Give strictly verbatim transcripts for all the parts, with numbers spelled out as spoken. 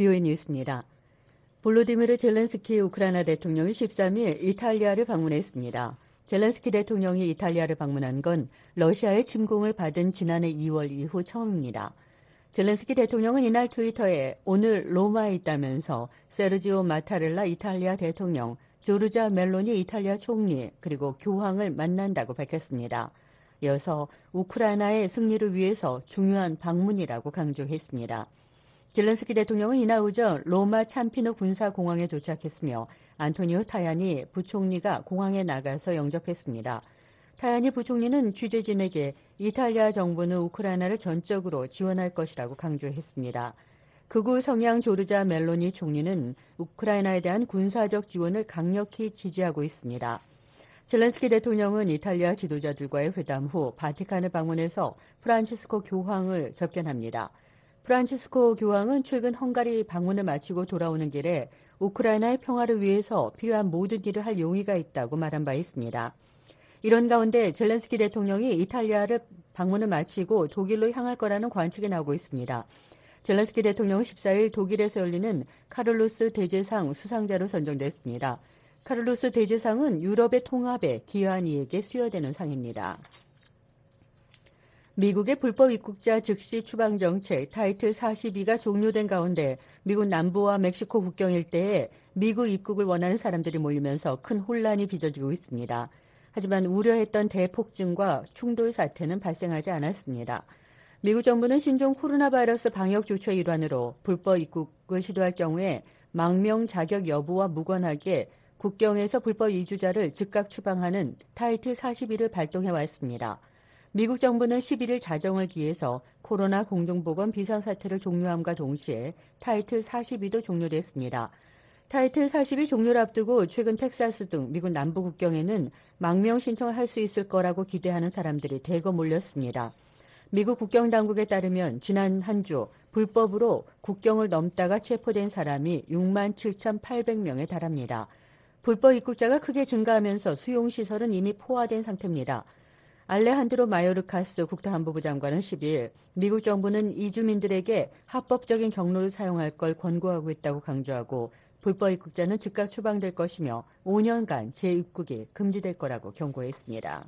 비오이 뉴스입니다. 볼로디미르 젤렌스키 우크라이나 대통령이 십삼 일 이탈리아를 방문했습니다. 젤렌스키 대통령이 이탈리아를 방문한 건 러시아의 침공을 받은 지난해 이월 이후 처음입니다. 젤렌스키 대통령은 이날 트위터에 오늘 로마에 있다면서 세르지오 마타렐라 이탈리아 대통령, 조르자 멜로니 이탈리아 총리, 그리고 교황을 만난다고 밝혔습니다. 이어서 우크라이나의 승리를 위해서 중요한 방문이라고 강조했습니다. 젤렌스키 대통령은 이날 오전 로마 참피노 군사공항에 도착했으며 안토니오 타야니 부총리가 공항에 나가서 영접했습니다. 타야니 부총리는 취재진에게 이탈리아 정부는 우크라이나를 전적으로 지원할 것이라고 강조했습니다. 극우 성향 조르자 멜로니 총리는 우크라이나에 대한 군사적 지원을 강력히 지지하고 있습니다. 젤렌스키 대통령은 이탈리아 지도자들과의 회담 후 바티칸을 방문해서 프란치스코 교황을 접견합니다. 프란치스코 교황은 최근 헝가리 방문을 마치고 돌아오는 길에 우크라이나의 평화를 위해서 필요한 모든 일을 할 용의가 있다고 말한 바 있습니다. 이런 가운데 젤렌스키 대통령이 이탈리아를 방문을 마치고 독일로 향할 거라는 관측이 나오고 있습니다. 젤렌스키 대통령은 십사 일 독일에서 열리는 카를로스 대제상 수상자로 선정됐습니다. 카를로스 대제상은 유럽의 통합에 기여한 이에게 수여되는 상입니다. 미국의 불법 입국자 즉시 추방 정책 타이틀 사십이가 종료된 가운데 미국 남부와 멕시코 국경 일대에 미국 입국을 원하는 사람들이 몰리면서 큰 혼란이 빚어지고 있습니다. 하지만 우려했던 대폭증과 충돌 사태는 발생하지 않았습니다. 미국 정부는 신종 코로나 바이러스 방역 조처의 일환으로 불법 입국을 시도할 경우에 망명 자격 여부와 무관하게 국경에서 불법 이주자를 즉각 추방하는 타이틀 사십이를 발동해 왔습니다. 미국 정부는 십일 일 자정을 기해서 코로나 공중보건 비상사태를 종료함과 동시에 타이틀 사십이도 종료됐습니다. 타이틀 사십이 종료를 앞두고 최근 텍사스 등 미국 남부 국경에는 망명 신청을 할 수 있을 거라고 기대하는 사람들이 대거 몰렸습니다. 미국 국경당국에 따르면 지난 한 주 불법으로 국경을 넘다가 체포된 사람이 육만 칠천팔백 명에 달합니다. 불법 입국자가 크게 증가하면서 수용시설은 이미 포화된 상태입니다. 알레한드로 마요르카스 국토안보부 장관은 십이 일 미국 정부는 이주민들에게 합법적인 경로를 사용할 걸 권고하고 있다고 강조하고 불법 입국자는 즉각 추방될 것이며 오 년간 재입국이 금지될 거라고 경고했습니다.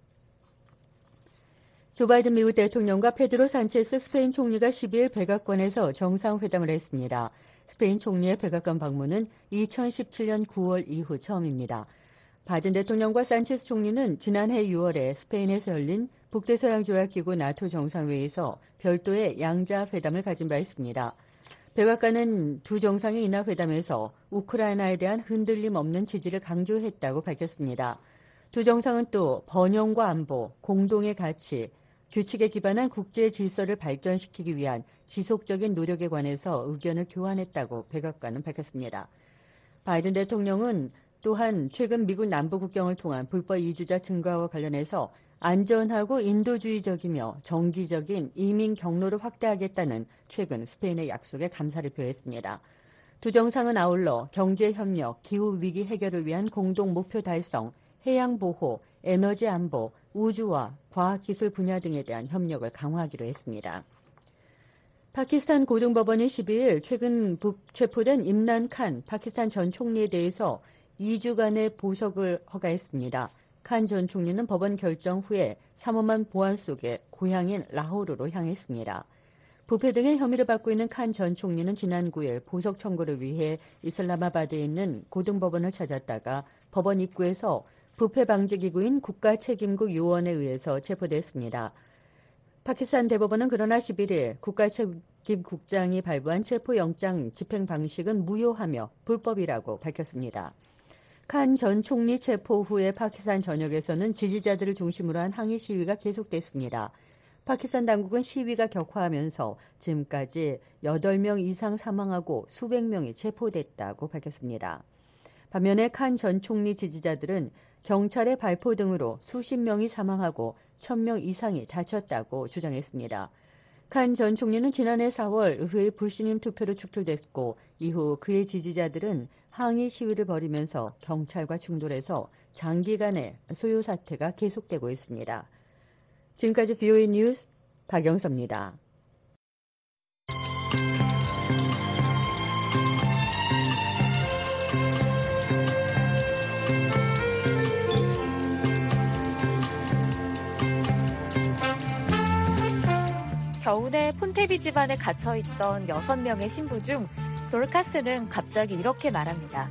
조 바이든 미국 대통령과 페드로 산체스 스페인 총리가 십이 일 백악관에서 정상회담을 했습니다. 스페인 총리의 백악관 방문은 이천십칠 년 구월 이후 처음입니다. 바이든 대통령과 산체스 총리는 지난해 유월에 스페인에서 열린 북대서양조약기구 나토 정상회의에서 별도의 양자 회담을 가진 바 있습니다. 백악관은 두 정상의 이날 회담에서 우크라이나에 대한 흔들림 없는 지지를 강조했다고 밝혔습니다. 두 정상은 또 번영과 안보, 공동의 가치, 규칙에 기반한 국제 질서를 발전시키기 위한 지속적인 노력에 관해서 의견을 교환했다고 백악관은 밝혔습니다. 바이든 대통령은 또한 최근 미국 남부 국경을 통한 불법 이주자 증가와 관련해서 안전하고 인도주의적이며 정기적인 이민 경로를 확대하겠다는 최근 스페인의 약속에 감사를 표했습니다. 두 정상은 아울러 경제협력, 기후위기 해결을 위한 공동 목표 달성, 해양보호, 에너지 안보, 우주와 과학기술 분야 등에 대한 협력을 강화하기로 했습니다. 파키스탄 고등법원이 십이 일 최근 체포된 임란 칸 파키스탄 전 총리에 대해서 이 주간의 보석을 허가했습니다. 칸 전 총리는 법원 결정 후에 삼엄한 보안 속에 고향인 라호르로 향했습니다. 부패 등의 혐의를 받고 있는 칸 전 총리는 지난 구 일 보석 청구를 위해 이슬라마바드에 있는 고등법원을 찾았다가 법원 입구에서 부패 방지 기구인 국가책임국 요원에 의해서 체포됐습니다. 파키스탄 대법원은 그러나 십일 일 국가책임국장이 발부한 체포영장 집행 방식은 무효하며 불법이라고 밝혔습니다. 칸 전 총리 체포 후에 파키스탄 전역에서는 지지자들을 중심으로 한 항의 시위가 계속됐습니다. 파키스탄 당국은 시위가 격화하면서 지금까지 여덟 명 이상 사망하고 수백 명이 체포됐다고 밝혔습니다. 반면에 칸 전 총리 지지자들은 경찰의 발포 등으로 수십 명이 사망하고 천 명 이상이 다쳤다고 주장했습니다. 칸 전 총리는 지난해 사월 의회의 불신임 투표로 축출됐고 이후 그의 지지자들은 항의 시위를 벌이면서 경찰과 충돌해서 장기간의 소요 사태가 계속되고 있습니다. 지금까지 비오이 뉴스 박영서입니다. 겨우내 폰테비 집안에 갇혀있던 여섯 명의 신부 중 도르카스는 갑자기 이렇게 말합니다.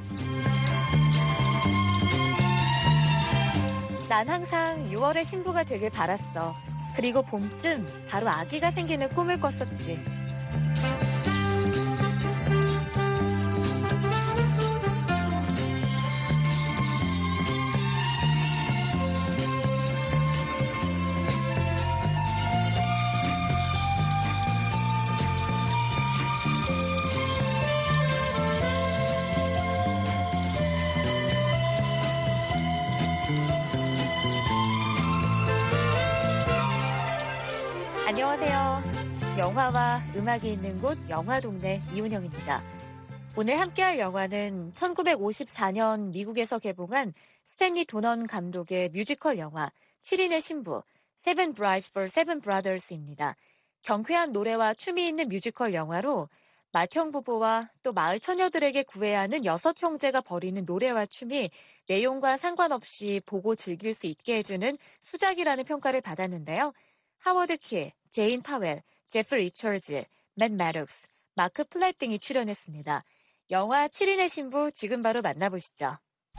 난 항상 유월에 신부가 되길 바랐어. 그리고 봄쯤 바로 아기가 생기는 꿈을 꿨었지. 안녕하세요. 영화와 음악이 있는 곳 영화동네 이은영입니다. 오늘 함께할 영화는 천구백오십사 년 미국에서 개봉한 스탠리 도넌 감독의 뮤지컬 영화 칠 인의 신부 Seven Brides for Seven Brothers입니다. 경쾌한 노래와 춤이 있는 뮤지컬 영화로 맏형 부부와 또 마을 처녀들에게 구애해야 하는 여섯 형제가 벌이는 노래와 춤이 내용과 상관없이 보고 즐길 수 있게 해주는 수작이라는 평가를 받았는데요. 하워드 킬, 제인 파웰, 제프 리처즈, 맷 매독스, 마크 플랫 등이 출연했습니다. 영화 칠 인의 신부 지금 바로 만나보시죠.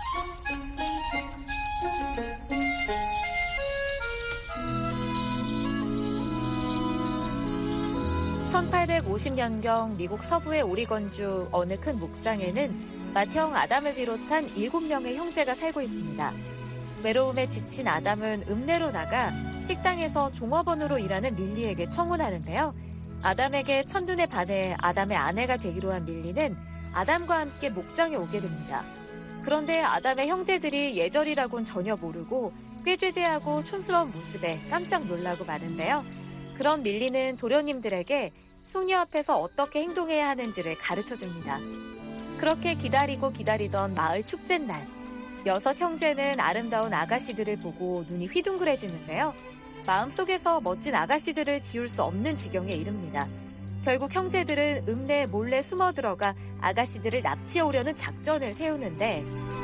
천팔백오십 년경 미국 서부의 오리건주 어느 큰 목장에는 맏형 아담을 비롯한 일곱 명의 형제가 살고 있습니다. 외로움에 지친 아담은 읍내로 나가 식당에서 종업원으로 일하는 밀리에게 청혼하는데요. 아담에게 첫눈에 반해 아담의 아내가 되기로 한 밀리는 아담과 함께 목장에 오게 됩니다. 그런데 아담의 형제들이 예절이라고는 전혀 모르고 꾀죄죄하고 촌스러운 모습에 깜짝 놀라고 마는데요. 그런 밀리는 도련님들에게 숙녀 앞에서 어떻게 행동해야 하는지를 가르쳐줍니다. 그렇게 기다리고 기다리던 마을 축제날, 여섯 형제는 아름다운 아가씨들을 보고 눈이 휘둥그레지는데요. 마음속에서 멋진 아가씨들을 지울 수 없는 지경에 이릅니다. 결국 형제들은 읍내에 몰래 숨어 들어가 아가씨들을 납치해 오려는 작전을 세우는데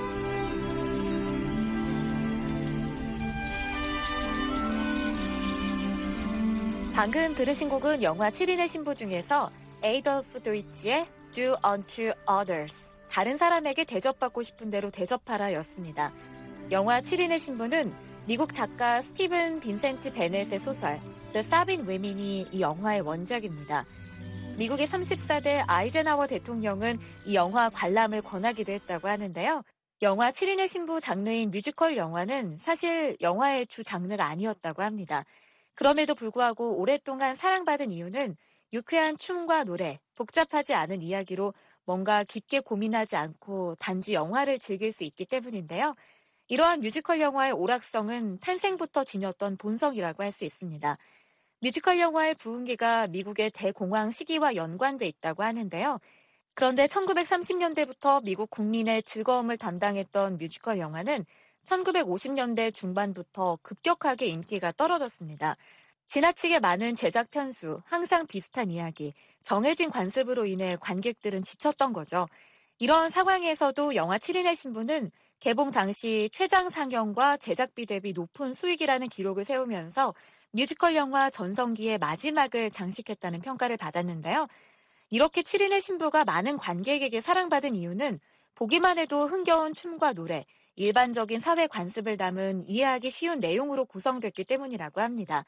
방금 들으신 곡은 영화 칠 인의 신부 중에서 에이돌프 도이치의 Do Unto Others, 다른 사람에게 대접받고 싶은 대로 대접하라 였습니다. 영화 칠 인의 신부는 미국 작가 스티븐 빈센트 베넷의 소설 The Sabine Women이 이 영화의 원작입니다. 미국의 삼십사 대 아이젠하워 대통령은 이 영화 관람을 권하기도 했다고 하는데요. 영화 칠 인의 신부 장르인 뮤지컬 영화는 사실 영화의 주 장르가 아니었다고 합니다. 그럼에도 불구하고 오랫동안 사랑받은 이유는 유쾌한 춤과 노래, 복잡하지 않은 이야기로 뭔가 깊게 고민하지 않고 단지 영화를 즐길 수 있기 때문인데요. 이러한 뮤지컬 영화의 오락성은 탄생부터 지녔던 본성이라고 할 수 있습니다. 뮤지컬 영화의 부흥기가 미국의 대공황 시기와 연관돼 있다고 하는데요. 그런데 천구백삼십 년대부터 미국 국민의 즐거움을 담당했던 뮤지컬 영화는 천구백오십 년대 중반부터 급격하게 인기가 떨어졌습니다. 지나치게 많은 제작 편수, 항상 비슷한 이야기, 정해진 관습으로 인해 관객들은 지쳤던 거죠. 이런 상황에서도 영화 칠 인의 신부는 개봉 당시 최장 상영과 제작비 대비 높은 수익이라는 기록을 세우면서 뮤지컬 영화 전성기의 마지막을 장식했다는 평가를 받았는데요. 이렇게 칠 인의 신부가 많은 관객에게 사랑받은 이유는 보기만 해도 흥겨운 춤과 노래, 일반적인 사회 관습을 담은 이해하기 쉬운 내용으로 구성됐기 때문이라고 합니다.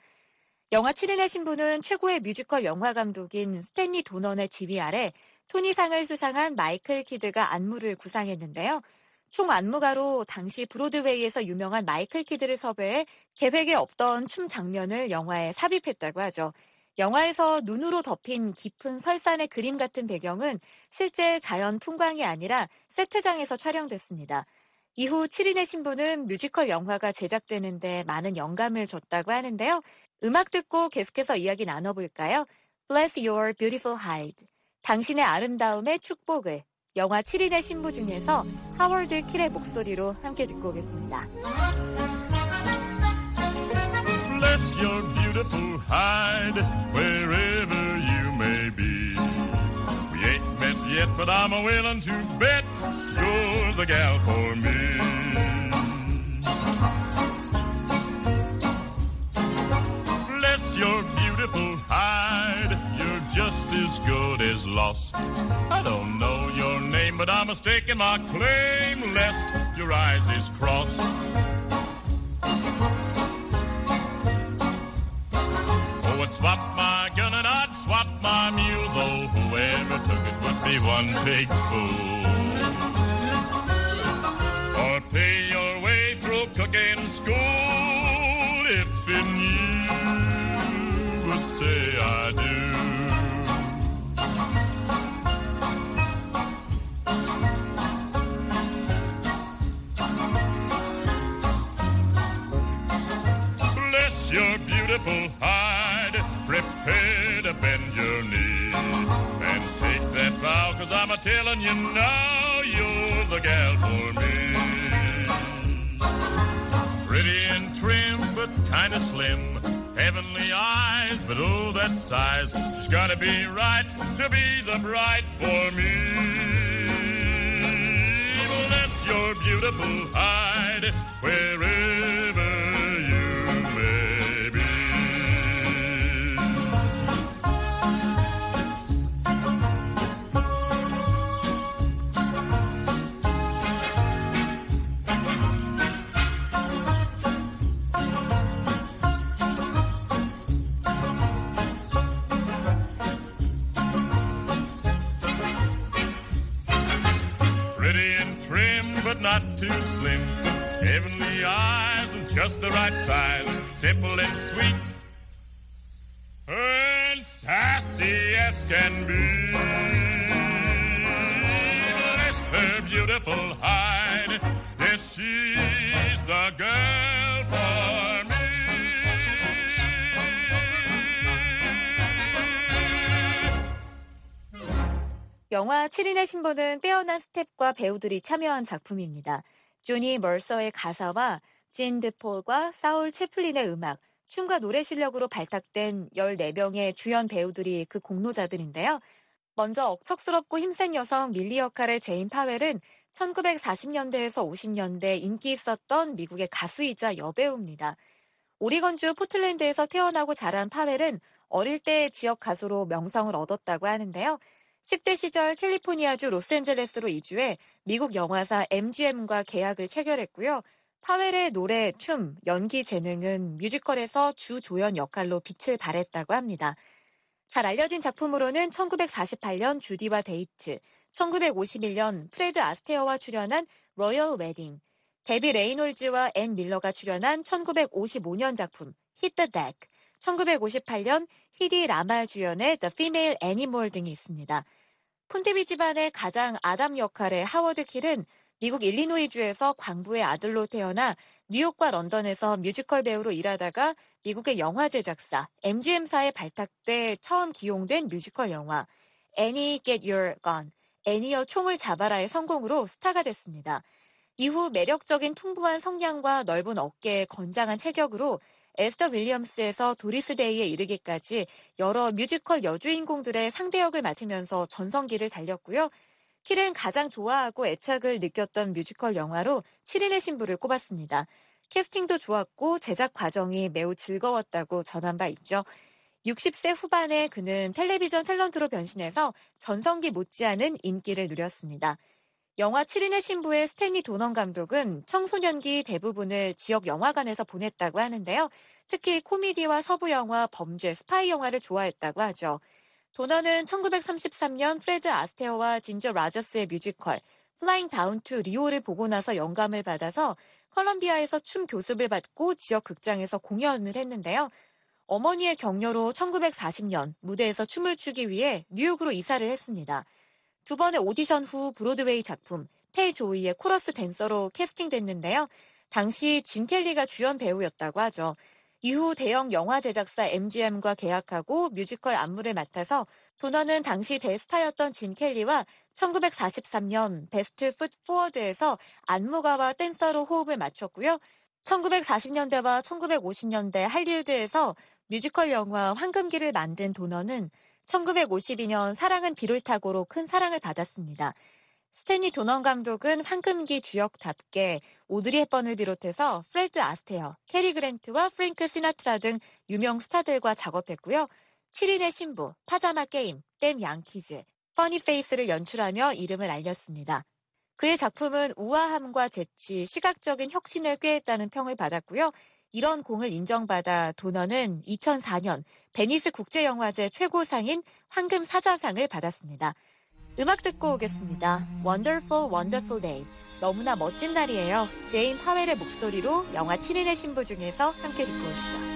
영화 칠 인의 신부는 최고의 뮤지컬 영화 감독인 스탠리 도넌의 지휘 아래 토니상을 수상한 마이클 키드가 안무를 구상했는데요. 총 안무가로 당시 브로드웨이에서 유명한 마이클 키드를 섭외해 계획에 없던 춤 장면을 영화에 삽입했다고 하죠. 영화에서 눈으로 덮인 깊은 설산의 그림 같은 배경은 실제 자연 풍광이 아니라 세트장에서 촬영됐습니다. 이후 칠 인의 신부는 뮤지컬 영화가 제작되는데 많은 영감을 줬다고 하는데요. 음악 듣고 계속해서 이야기 나눠볼까요? Bless Your Beautiful Hide, 당신의 아름다움의 축복을, 영화 칠 인의 신부 중에서 하워드 킬의 목소리로 함께 듣고 오겠습니다. Bless your beautiful hide wherever you may be. We ain't met yet, but I'm a willing to bet you're the gal for me. Bless your beautiful hide. cross. I don't know your name, but I'm mistaken my claim, lest your eyes is crossed. Oh, I'd swap my gun and I'd swap my mule, though whoever took it would be one big fool. Or pay your way through cooking school if in you would say I do. Bless your beautiful hide, prepare to bend your knee, and take that vow, 'cause I'm a-telling you now, you're the gal for me. Pretty and trim, but kinda slim, heavenly eyes, but oh, that size, she's gotta be right to be the bride for me. Bless your beautiful hide, wherever you may be. Pretty and trim, but not too slim. Heavenly eyes and just the right size. Simple and sweet, and sassy as can be. Bless her beautiful hide. Yes, she's the girl for me. 영화 칠인의 신부는 빼어난 스텝과 배우들이 참여한 작품입니다. 조니 멀서의 가사와 진 드폴과 사울 채플린의 음악, 춤과 노래 실력으로 발탁된 열네 명의 주연 배우들이 그 공로자들인데요. 먼저 억척스럽고 힘센 여성 밀리 역할의 제인 파웰은 천구백사십 년대에서 오십 년대 인기 있었던 미국의 가수이자 여배우입니다. 오리건주 포틀랜드에서 태어나고 자란 파웰은 어릴 때 지역 가수로 명성을 얻었다고 하는데요. 십 대 시절 캘리포니아주 로스앤젤레스로 이주해 미국 영화사 엠지엠과 계약을 체결했고요. 파웰의 노래, 춤, 연기 재능은 뮤지컬에서 주 조연 역할로 빛을 발했다고 합니다. 잘 알려진 작품으로는 천구백사십팔 년 주디와 데이트, 천구백오십일 년 프레드 아스테어와 출연한 로열 웨딩, 데비 레이놀즈와 앤 밀러가 출연한 천구백오십오 년 작품 Hit the Deck, 천구백오십팔 년 히디 라말 주연의 The Female Animal 등이 있습니다. 폰테비 집안의 가장 아담 역할의 하워드 킬은 미국 일리노이주에서 광부의 아들로 태어나 뉴욕과 런던에서 뮤지컬 배우로 일하다가 미국의 영화 제작사 엠지엠사에 발탁돼 처음 기용된 뮤지컬 영화 Annie Get Your Gun, 애니여 총을 잡아라의 성공으로 스타가 됐습니다. 이후 매력적인 풍부한 성량과 넓은 어깨에 건장한 체격으로 에스더 윌리엄스에서 도리스 데이에 이르기까지 여러 뮤지컬 여주인공들의 상대역을 맡으면서 전성기를 달렸고요. 킬은 가장 좋아하고 애착을 느꼈던 뮤지컬 영화로 칠인의 신부를 꼽았습니다. 캐스팅도 좋았고 제작 과정이 매우 즐거웠다고 전한 바 있죠. 육십 세 후반에 그는 텔레비전 탤런트로 변신해서 전성기 못지않은 인기를 누렸습니다. 영화 칠인의 신부의 스탠리 도넌 감독은 청소년기 대부분을 지역 영화관에서 보냈다고 하는데요. 특히 코미디와 서부 영화, 범죄, 스파이 영화를 좋아했다고 하죠. 도넌은 천구백삼십삼 년 프레드 아스테어와 진저 라저스의 뮤지컬 플라잉 다운 투 리오를 보고 나서 영감을 받아서 컬럼비아에서 춤 교습을 받고 지역 극장에서 공연을 했는데요. 어머니의 격려로 천구백사십 년 무대에서 춤을 추기 위해 뉴욕으로 이사를 했습니다. 두 번의 오디션 후 브로드웨이 작품 텔 조이의 코러스 댄서로 캐스팅됐는데요. 당시 진 켈리가 주연 배우였다고 하죠. 이후 대형 영화 제작사 엠지엠과 계약하고 뮤지컬 안무를 맡아서 도넌은 당시 대스타였던 진 켈리와 천구백사십삼 년 베스트 풋 포워드에서 안무가와 댄서로 호흡을 맞췄고요. 천구백사십 년대와 천구백오십 년대 할리우드에서 뮤지컬 영화 황금기를 만든 도넌은 천구백오십이 년 사랑은 비를 타고로 큰 사랑을 받았습니다. 스탠리 도넌 감독은 황금기 주역답게 오드리 헵번을 비롯해서 프레드 아스테어, 캐리 그랜트와 프랭크 시나트라 등 유명 스타들과 작업했고요. 칠인의 신부, 파자마 게임, 댐 양키즈, 퍼니 페이스를 연출하며 이름을 알렸습니다. 그의 작품은 우아함과 재치, 시각적인 혁신을 꾀했다는 평을 받았고요. 이런 공을 인정받아 도너는 이천사 년 베니스 국제영화제 최고상인 황금 사자상을 받았습니다. 음악 듣고 오겠습니다. Wonderful, Wonderful Day. 너무나 멋진 날이에요. 제인 파웰의 목소리로 영화 칠 인의 신부 중에서 함께 듣고 오시죠.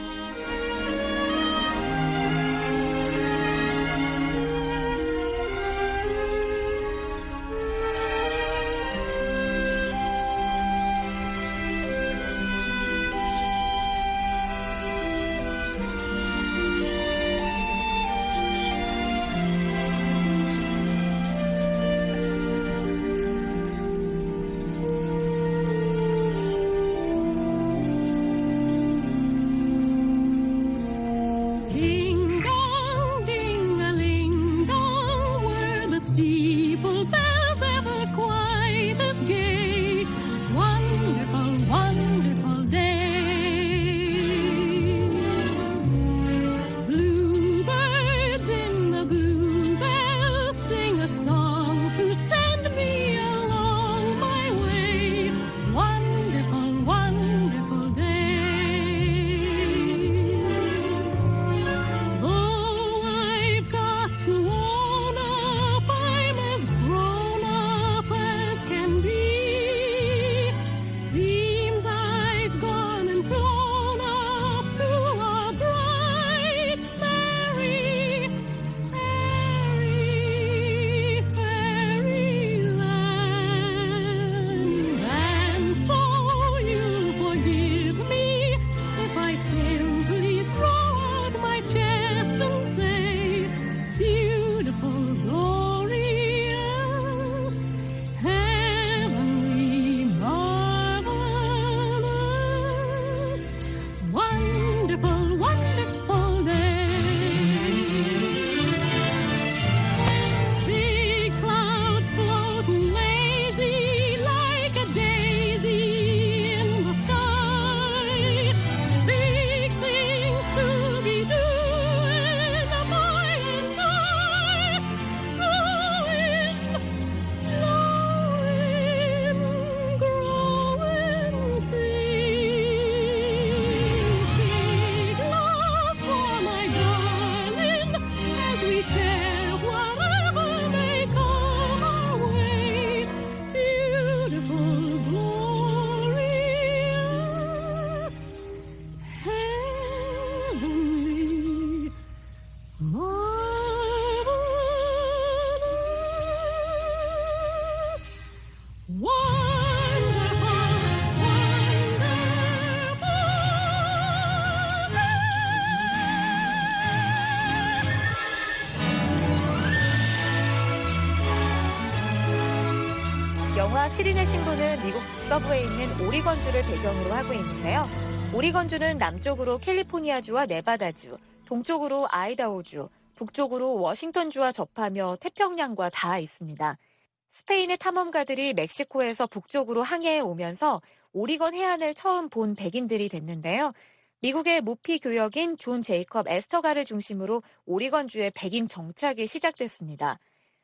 영화 칠 인의 신부는 미국 북서부에 있는 오리건주를 배경으로 하고 있는데요. 오리건주는 남쪽으로 캘리포니아주와 네바다주, 동쪽으로 아이다호주, 북쪽으로 워싱턴주와 접하며 태평양과 닿아 있습니다. 스페인의 탐험가들이 멕시코에서 북쪽으로 항해해 오면서 오리건 해안을 처음 본 백인들이 됐는데요. 미국의 모피 교역인 존 제이컵 에스터가를 중심으로 오리건주의 백인 정착이 시작됐습니다.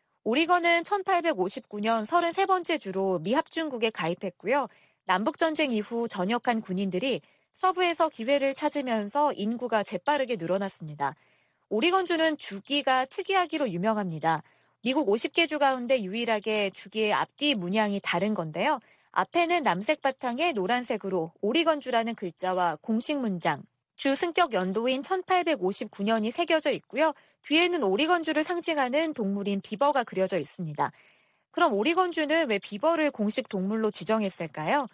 오리건은 천팔백오십구 년 서른세 번째 주로 미합중국에 가입했고요. 남북전쟁 이후 전역한 군인들이 서부에서 기회를 찾으면서 인구가 재빠르게 늘어났습니다. 오리건주는 주기가 특이하기로 유명합니다. 미국 오십 개 주 가운데 유일하게 주기의 앞뒤 문양이 다른 건데요. 앞에는 남색 바탕에 노란색으로 오리건주라는 글자와 공식 문장, 주 승격 연도인 천팔백오십구 년이 새겨져 있고요. 뒤에는 오리건주를 상징하는 동물인 비버가 그려져 있습니다. 그럼 오리건주는 왜 비버를 공식 동물로 지정했을까요?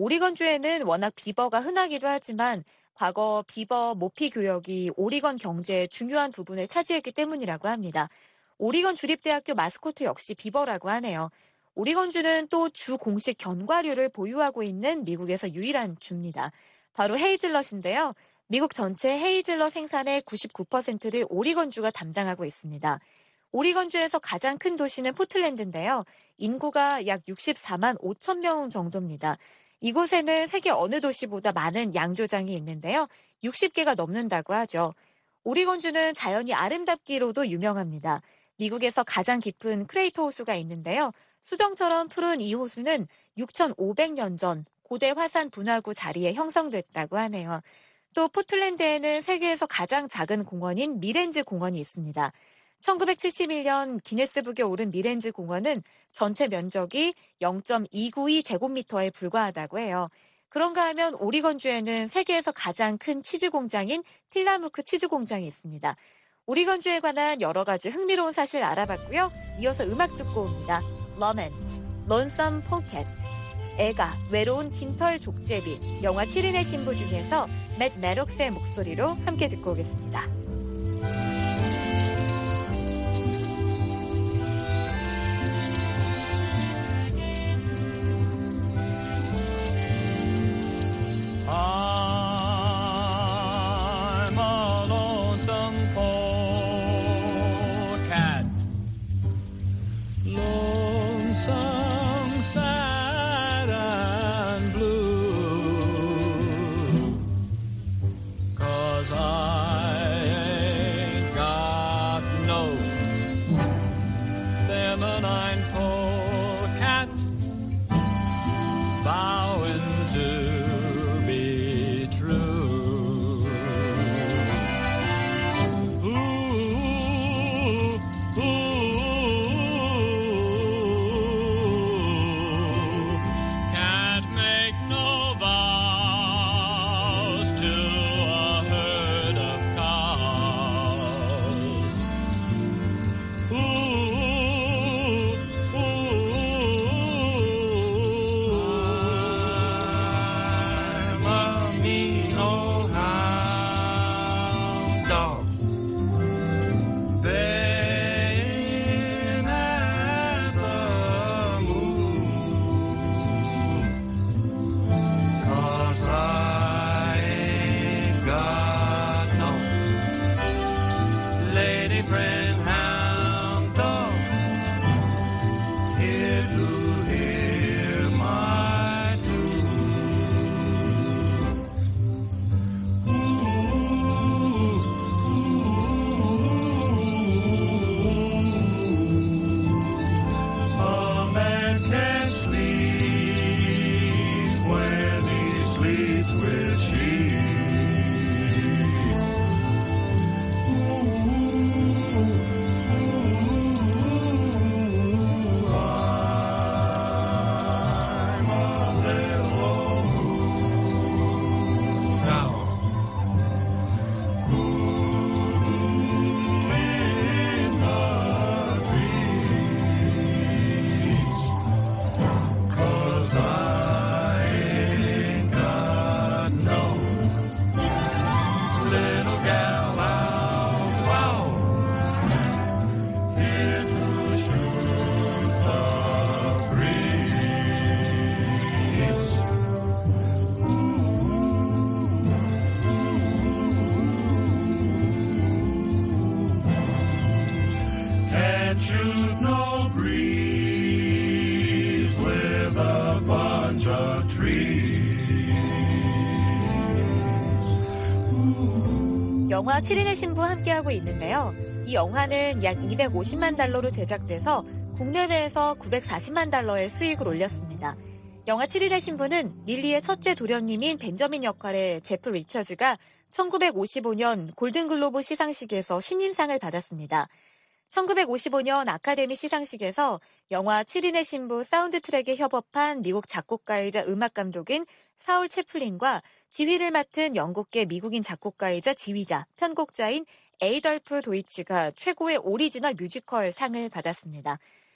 오리건주에는 워낙 비버가 흔하기도 하지만 과거 비버 모피 교역이 오리건 경제의 중요한 부분을 차지했기 때문이라고 합니다. 오리건 주립대학교 마스코트 역시 비버라고 하네요. 오리건주는 또 주 공식 견과류를 보유하고 있는 미국에서 유일한 주입니다. 바로 헤이즐넛인데요. 미국 전체 헤이즐넛 생산의 구십구 퍼센트를 오리건주가 담당하고 있습니다. 오리건주에서 가장 큰 도시는 포틀랜드인데요. 인구가 약 육십사만 오천 명 정도입니다. 이곳에는 세계 어느 도시보다 많은 양조장이 있는데요. 육십 개가 넘는다고 하죠. 오리건주는 자연이 아름답기로도 유명합니다. 미국에서 가장 깊은 크레이터 호수가 있는데요. 수정처럼 푸른 이 호수는 육천오백 년 전 고대 화산 분화구 자리에 형성됐다고 하네요. 또 포틀랜드에는 세계에서 가장 작은 공원인 미렌즈 공원이 있습니다. 천구백칠십일 년 기네스북에 오른 미렌즈 공원은 전체 면적이 영 점 이구이 제곱미터에 불과하다고 해요. 그런가 하면 오리건주에는 세계에서 가장 큰 치즈 공장인 틸라무크 치즈 공장이 있습니다. 오리건주에 관한 여러 가지 흥미로운 사실 알아봤고요. 이어서 음악 듣고 옵니다. 러맨, 론썸 포켓, 애가, 외로운 빈털 족제비, 영화 칠 인의 신부 중에서 맷 메록스의 목소리로 함께 듣고 오겠습니다. I'm a lonesome polecat, lonesome, sad and blue, 'cause I ain't got no feminine polecat bowing to 영화 칠 인의 신부 함께하고 있는데요. 이 영화는 약 이백오십만 달러로 제작돼서 국내외에서 구백사십만 달러의 수익을 올렸습니다. 영화 칠 인의 신부는 릴리의 첫째 도련님인 벤저민 역할의 제프 리처즈가 천구백오십오 년 골든글로브 시상식에서 신인상을 받았습니다. 천구백오십오 년 아카데미 시상식에서 영화 칠 인의 신부 사운드 트랙에 협업한 미국 작곡가이자 음악감독인 사울 채플린과 지휘를 맡은 영국계 미국인 작곡가이자 지휘자, 편곡자인 에이덜프 도이치가 최고의 오리지널 뮤지컬 상을 받았습니다.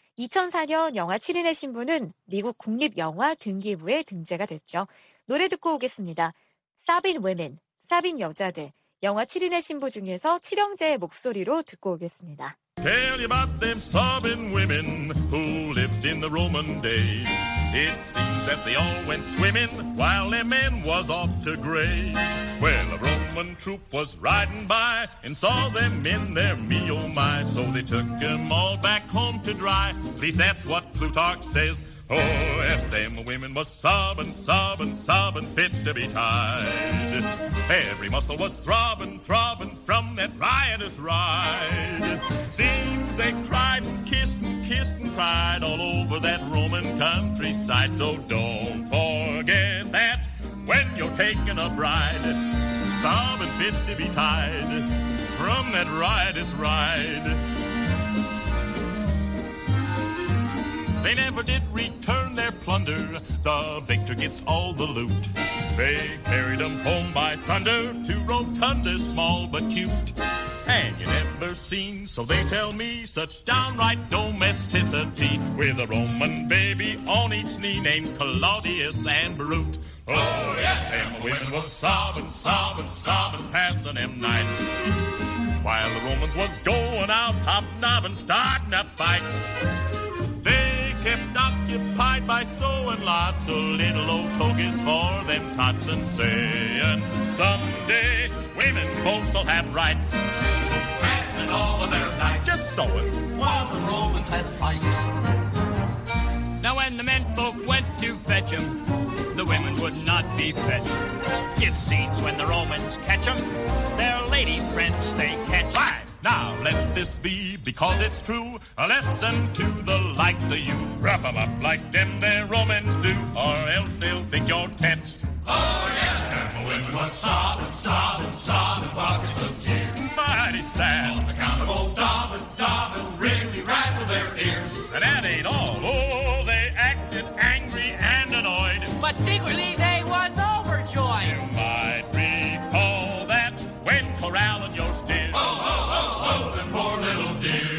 이천사 년 영화 칠 인의 신부는 미국 국립영화 등기부에 등재가 됐죠. 노래 듣고 오겠습니다. 사빈 women, 사빈 여자들, 영화 칠 인의 신부 중에서 칠형제의 목소리로 듣고 오겠습니다. Tell you about them sobbing women who lived in the Roman days. It seems that they all went swimming while their men was off to graze. Well, a Roman troop was riding by and saw them in their me oh my. So they took them all back home to dry. At least that's what Plutarch says. Oh, yes, them women was sobbing, sobbing, sobbing, fit to be tied. Every muscle was throbbing, throbbing, throbbing. from that riotous ride. Seems they cried and kissed and kissed and cried all over that Roman countryside. So don't forget that when you're taking a bride, sobbing fit to be tied from that riotous ride. They never did return their plunder. The victor gets all the loot. They carried them home by thunder to Rotunda, small but cute. And you never seen, so they tell me, such downright domesticity, with a Roman baby on each knee named Claudius and Brute. Oh yes, them women was sobbing, sobbing, sobbing, passing them nights, while the Romans was going out, hobnobbing, starting up fights. They kept occupied by sewing lots of little old togas for them tots, and saying, someday women folks will have rights. Passing all of their nights just sewing while the Romans had fights. Now when the men folk went to fetch 'em, the women would not be fetched. It seems when the Romans catch 'em, their lady friends they catch. Fine. Now let this be, because it's true, a lesson to the likes of you. Rough 'em up like them there Romans do, or else they'll think you're catched. Oh yes, and the women was sobbing, sobbing, sobbing buckets of tears. Mighty sad. On account of old Dobbin, Dobbin really rattled their ears. And that ain't all. Oh, they acted angry and annoyed, but secretly they was overjoyed. You might recall that when corralling your steers. Oh, oh, oh, oh, them poor little dears.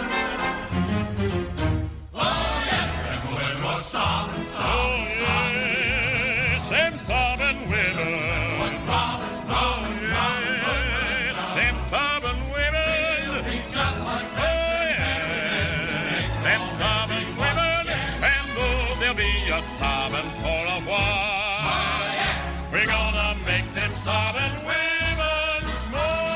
Oh yes, and the women was sobbing, sobbing, oh, sobbing. Yes, them sobbing women. Oh yes, them sobbing women. Just like oh yes, them sobbing women. And though there'll be a sobbing for a while, oh, yes. we're gonna make them sobbing women smile.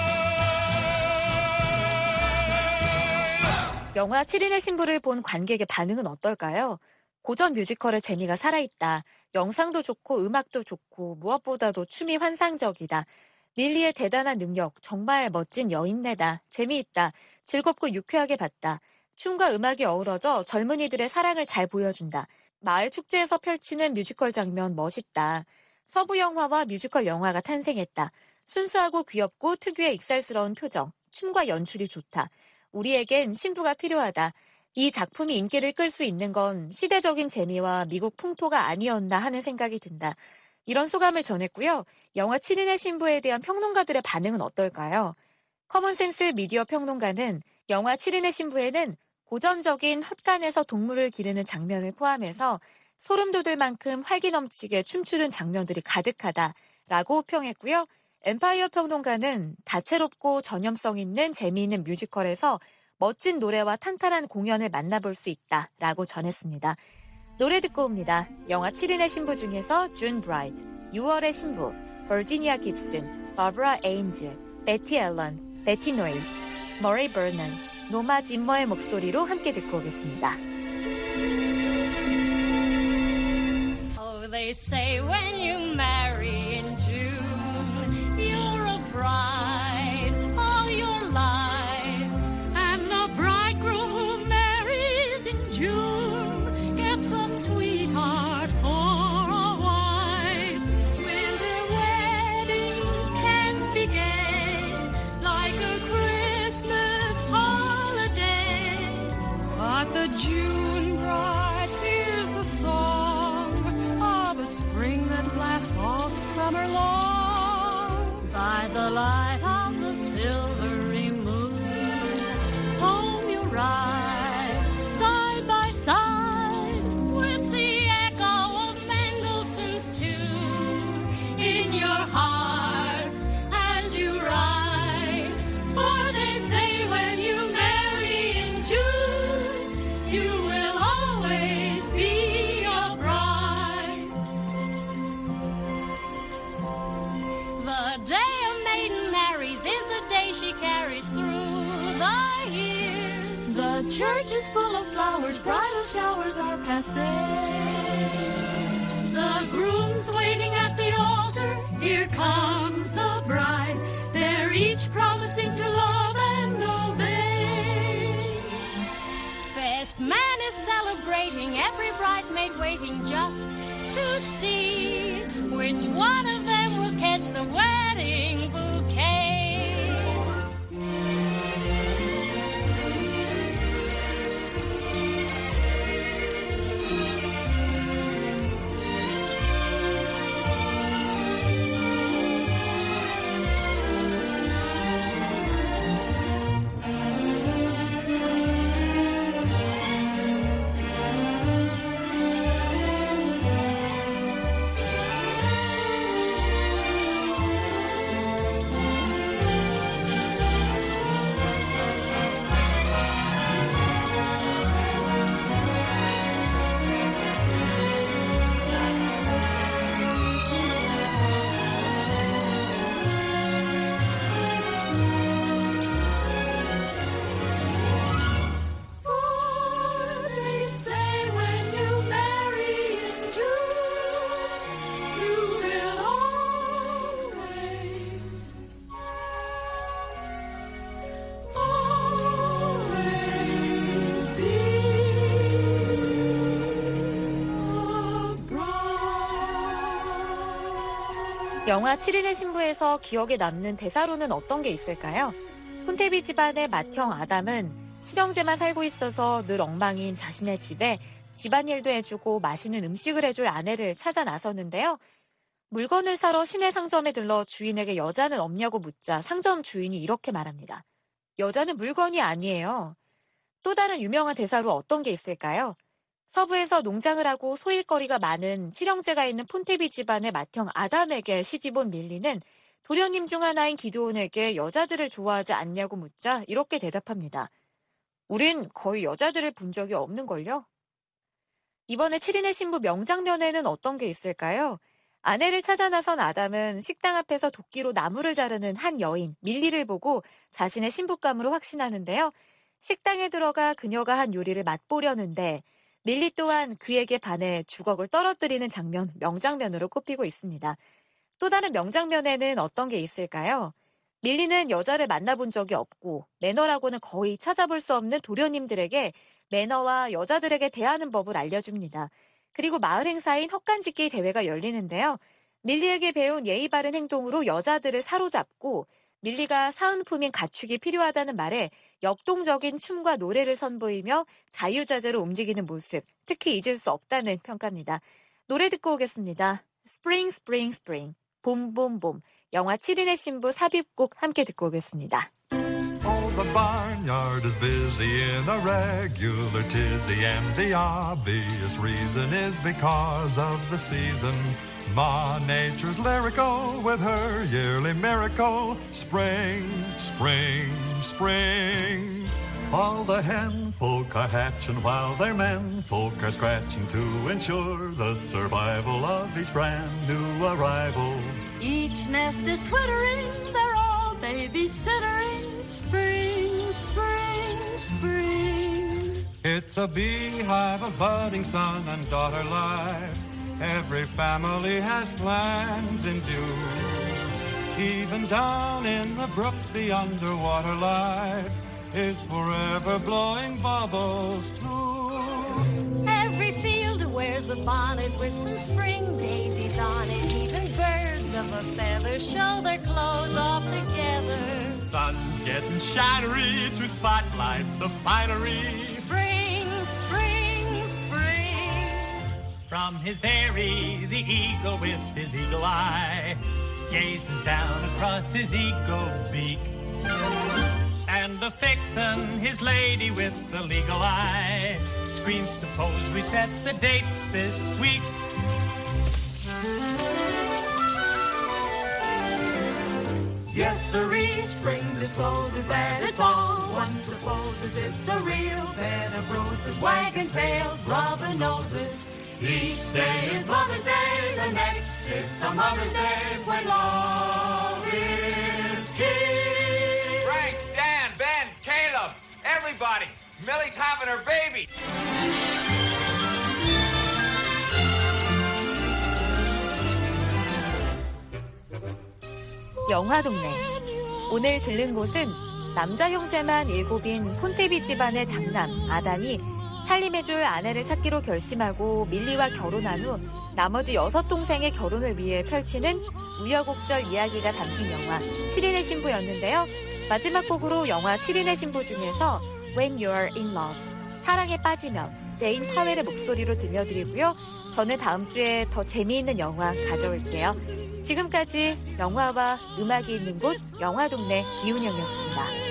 영화 칠인의 신부를 본 관객의 반응은 어떨까요? 고전 뮤지컬의 재미가 살아있다. 영상도 좋고 음악도 좋고 무엇보다도 춤이 환상적이다. 릴리의 대단한 능력, 정말 멋진 여인네다. 재미있다. 즐겁고 유쾌하게 봤다. 춤과 음악이 어우러져 젊은이들의 사랑을 잘 보여준다. 마을 축제에서 펼치는 뮤지컬 장면 멋있다. 서부 영화와 뮤지컬 영화가 탄생했다. 순수하고 귀엽고 특유의 익살스러운 표정, 춤과 연출이 좋다. 우리에겐 신부가 필요하다. 이 작품이 인기를 끌 수 있는 건 시대적인 재미와 미국 풍토가 아니었나 하는 생각이 든다. 이런 소감을 전했고요. 영화 칠인의 신부에 대한 평론가들의 반응은 어떨까요? 커먼센스 미디어 평론가는 영화 칠인의 신부에는 고전적인 헛간에서 동물을 기르는 장면을 포함해서 소름 돋을 만큼 활기 넘치게 춤추는 장면들이 가득하다라고 평했고요. 엠파이어 평론가는 다채롭고 전염성 있는 재미있는 뮤지컬에서 멋진 노래와 탄탄한 공연을 만나볼 수 있다라고 전했습니다. 노래 듣고 옵니다. 영화 칠인의 신부 중에서 준 브라이드, 유월의 신부, 버지니아 깁슨, 바브라 에인즈, 베티 앨런, 베티 노이즈, 머리 버넌, 노마 짐머의 목소리로 함께 듣고 오겠습니다. Oh, they say when you marry in June, you're a bride all your life, and the bridegroom who marries in June gets a sweetheart for a wife. Winter weddings can be gay, like a Christmas holiday, but the June bride hears the song of a spring that lasts all summer long. By the light of the silvery moon, home you ride, side by side, with the echo of Mendelssohn's tune in your hearts as you ride. For they say when you marry in June, you will always be a bride. The day a maiden marries is a day she carries through the years. The church is full of flowers, bridal showers are passé. The groom's waiting at the altar, here comes the bride. There each promising to love and obey. Best man is celebrating, every bridesmaid waiting just to see which one of them will catch the wedding bouquet. 영화 칠인의 신부에서 기억에 남는 대사로는 어떤 게 있을까요? 폰테비 집안의 맏형 아담은 칠형제만 살고 있어서 늘 엉망인 자신의 집에 집안일도 해주고 맛있는 음식을 해줄 아내를 찾아 나섰는데요. 물건을 사러 시내 상점에 들러 주인에게 여자는 없냐고 묻자 상점 주인이 이렇게 말합니다. 여자는 물건이 아니에요. 또 다른 유명한 대사로 어떤 게 있을까요? 서부에서 농장을 하고 소일거리가 많은 칠형제가 있는 폰테비 집안의 맏형 아담에게 시집온 밀리는 도련님 중 하나인 기드온에게 여자들을 좋아하지 않냐고 묻자 이렇게 대답합니다. 우린 거의 여자들을 본 적이 없는걸요? 이번에 칠인의 신부 명장면에는 어떤 게 있을까요? 아내를 찾아 나선 아담은 식당 앞에서 도끼로 나무를 자르는 한 여인, 밀리를 보고 자신의 신부감으로 확신하는데요. 식당에 들어가 그녀가 한 요리를 맛보려는데 밀리 또한 그에게 반해 주걱을 떨어뜨리는 장면, 명장면으로 꼽히고 있습니다. 또 다른 명장면에는 어떤 게 있을까요? 밀리는 여자를 만나본 적이 없고 매너라고는 거의 찾아볼 수 없는 도련님들에게 매너와 여자들에게 대하는 법을 알려줍니다. 그리고 마을 행사인 헛간짓기 대회가 열리는데요. 밀리에게 배운 예의 바른 행동으로 여자들을 사로잡고 밀리가 사은품인 가축이 필요하다는 말에 역동적인 춤과 노래를 선보이며 자유자재로 움직이는 모습, 특히 잊을 수 없다는 평가입니다. 노래 듣고 오겠습니다. Spring, Spring, Spring, 봄, 봄, 봄. 영화 칠인의 신부 삽입곡 함께 듣고 오겠습니다. Oh, the barnyard is busy in a regular tizzy, and the obvious reason is because of the season. Ma Nature's lyrical with her yearly miracle. Spring, spring, spring. All the hen folk are hatching while their men folk are scratching to ensure the survival of each brand new arrival. Each nest is twittering, they're all babysittering. Spring, spring, spring. It's a beehive of budding son and daughter life. Every family has plans in view. Even down in the brook, the underwater life is forever blowing bubbles too. Every field wears a bonnet with some spring daisies on it. Even birds of a feather show their clothes off together. Sun's getting shinery to spotlight the finery. Spring, spring, spring. From his eyrie, the eagle with his eagle eye gazes down across his eagle beak. And the vixen, his lady with the legal eye, screams, suppose we set the date this week. Yes, sirree, spring discloses that it's all one supposes. It's a real bed of roses, wagging tails, rubbing noses. Each day is Mother's Day, the next is a Mother's Day when love is king. Frank, Dan, Ben, Caleb, everybody, Millie's having her baby. 영화 동네. 오늘 들른 곳은 남자 형제만 일곱인 폰테비 집안의 장남 아담이 살림해줄 아내를 찾기로 결심하고 밀리와 결혼한 후 나머지 여섯 동생의 결혼을 위해 펼치는 우여곡절 이야기가 담긴 영화 칠인의 신부였는데요. 마지막 곡으로 영화 칠인의 신부 중에서 When You're in Love, 사랑에 빠지면 제인 파웰의 목소리로 들려드리고요. 저는 다음 주에 더 재미있는 영화 가져올게요. 지금까지 영화와 음악이 있는 곳 영화동네 이은영이었습니다.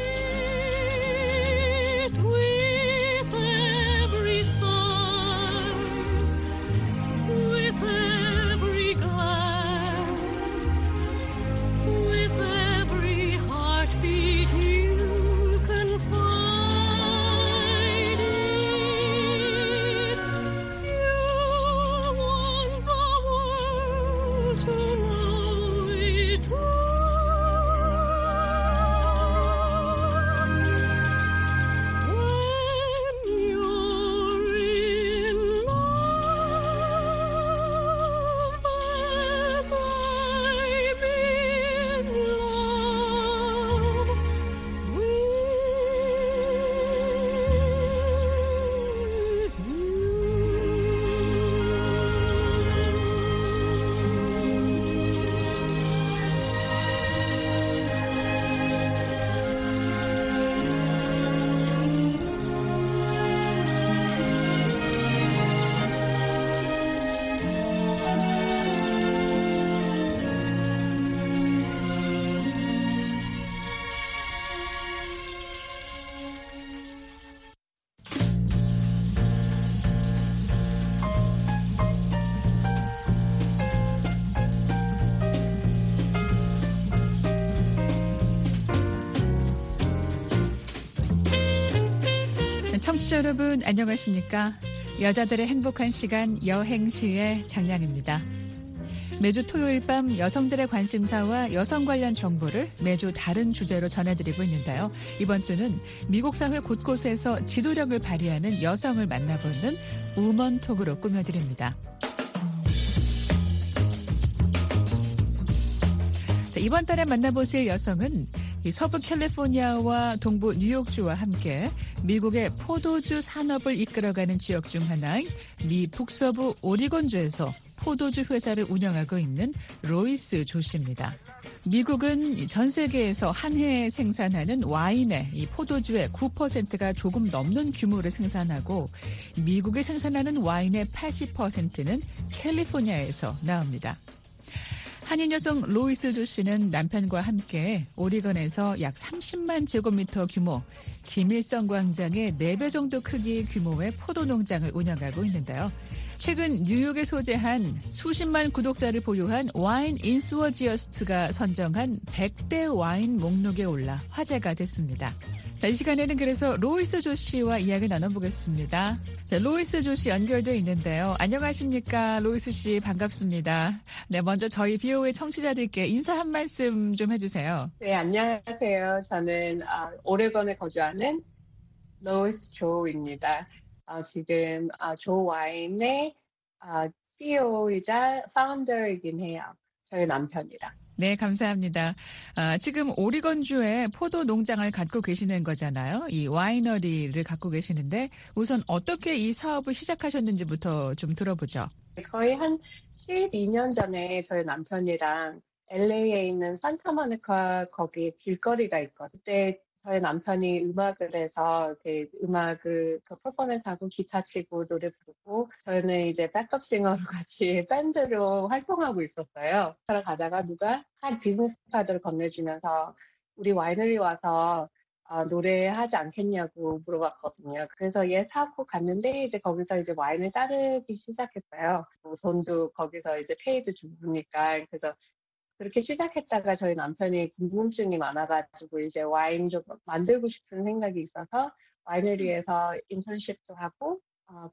청취자 여러분 안녕하십니까? 여자들의 행복한 시간 여행시의 장량입니다. 매주 토요일 밤 여성들의 관심사와 여성 관련 정보를 매주 다른 주제로 전해드리고 있는데요. 이번 주는 미국 사회 곳곳에서 지도력을 발휘하는 여성을 만나보는 우먼톡으로 꾸며드립니다. 자, 이번 달에 만나보실 여성은 이 서부 캘리포니아와 동부 뉴욕주와 함께 미국의 포도주 산업을 이끌어가는 지역 중 하나인 미 북서부 오리곤주에서 포도주 회사를 운영하고 있는 로이스 조 씨입니다. 미국은 전 세계에서 한 해에 생산하는 와인의 이 포도주의 구 퍼센트가 조금 넘는 규모를 생산하고 미국에 생산하는 와인의 팔십 퍼센트는 캘리포니아에서 나옵니다. 한인 여성 로이스 조 씨는 남편과 함께 오리건에서 약 삼십만 제곱미터 규모 김일성 광장의 네 배 정도 크기 규모의 포도 농장을 운영하고 있는데요. 최근 뉴욕에 소재한 수십만 구독자를 보유한 와인 인스워지어스트가 선정한 백 대 와인 목록에 올라 화제가 됐습니다. 자, 이 시간에는 그래서 로이스 조 씨와 이야기 나눠보겠습니다. 자, 로이스 조 씨 연결되어 있는데요. 안녕하십니까? 로이스 씨 반갑습니다. 네, 먼저 저희 비오에이 청취자들께 인사 한 말씀 좀 해주세요. 네, 안녕하세요. 저는 어, 오레곤에 거주하는 로이스 조입니다. 어, 지금 어, 조 와인의 어, 씨이오이자 파운더이긴 해요. 저희 남편이랑. 네, 감사합니다. 아, 지금 오리건주에 포도 농장을 갖고 계시는 거잖아요. 이 와이너리를 갖고 계시는데 우선 어떻게 이 사업을 시작하셨는지부터 좀 들어보죠. 거의 한 십이 년 전에 저희 남편이랑 엘에이에 있는 산타모니카 거기 길거리가 있거든요. 그때 저희 남편이 음악을 해서 이렇게 음악을 그 퍼포먼스하고 기타 치고 노래 부르고 저희는 이제 백업싱어로 같이 밴드로 활동하고 있었어요. 가다가 누가 한 비즈니스 카드를 건네주면서 우리 와이너리 와서 어, 노래하지 않겠냐고 물어봤거든요. 그래서 얘 사고 갔는데 이제 거기서 이제 와인을 따르기 시작했어요. 뭐 돈도 거기서 이제 페이도 주니까 그래서 그렇게 시작했다가 저희 남편이 궁금증이 많아가지고 이제 와인 좀 만들고 싶은 생각이 있어서 와이너리에서 인턴십도 하고 어,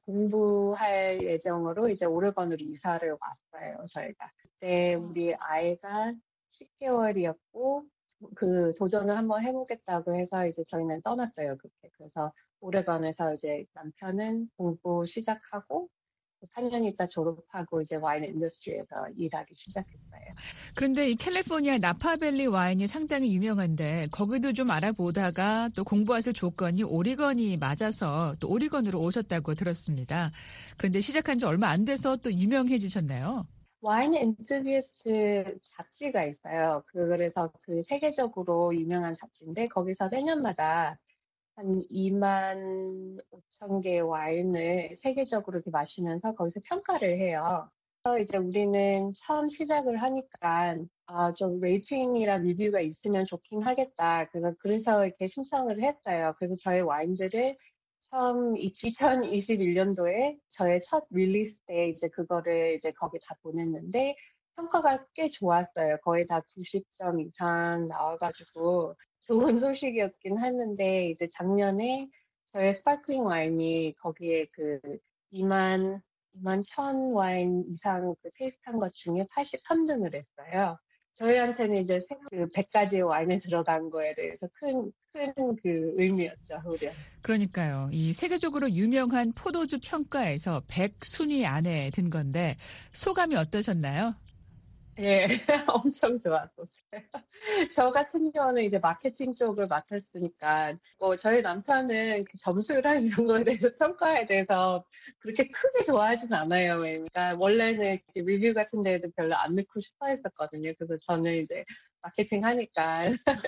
공부할 예정으로 이제 오레곤으로 이사를 왔어요. 저희가 그때 우리 아이가 십 개월이었고 그 도전을 한번 해보겠다고 해서 이제 저희는 떠났어요. 그렇게 그래서 오레곤에서 이제 남편은 공부 시작하고 사 년 있다 졸업하고 이제 와인 인더스트리에서 일하기 시작했어요. 그런데 이 캘리포니아 나파밸리 와인이 상당히 유명한데 거기도 좀 알아보다가 또 공부하실 조건이 오리건이 맞아서 또 오리건으로 오셨다고 들었습니다. 그런데 시작한 지 얼마 안 돼서 또 유명해지셨나요? 와인 엔투지애스트 잡지가 있어요. 그래서 그 세계적으로 유명한 잡지인데 거기서 매년마다 한 이만 오천 개의 와인을 세계적으로 이렇게 마시면서 거기서 평가를 해요. 그래서 이제 우리는 처음 시작을 하니까 아, 좀 레이팅이랑 리뷰가 있으면 좋긴 하겠다. 그래서 그래서 이렇게 신청을 했어요. 그래서 저희 와인들을 처음 이천이십일 년도에 저의 첫 릴리스 때 이제 그거를 이제 거기 다 보냈는데 평가가 꽤 좋았어요. 거의 다 구십 점 이상 나와가지고 좋은 소식이었긴 했는데 이제 작년에 저의 스파클링 와인이 거기에 그 이만 이만 천 와인 이상 그 테이스트한 것 중에 팔십삼 등을 했어요. 저희한테는 이제 그 백 가지의 와인에 들어간 거에 대해서 큰, 큰 그 의미였죠, 우리한테. 그러니까요. 이 세계적으로 유명한 포도주 평가에서 백 순위 안에 든 건데 소감이 어떠셨나요? 예, 엄청 좋았었어요. 저 같은 경우는 이제 마케팅 쪽을 맡았으니까, 뭐, 저희 남편은 그 점수랑 이런 거에 대해서 평가에 대해서 그렇게 크게 좋아하진 않아요. 그러니까, 원래는 리뷰 같은 데에도 별로 안 넣고 싶어 했었거든요. 그래서 저는 이제 마케팅 하니까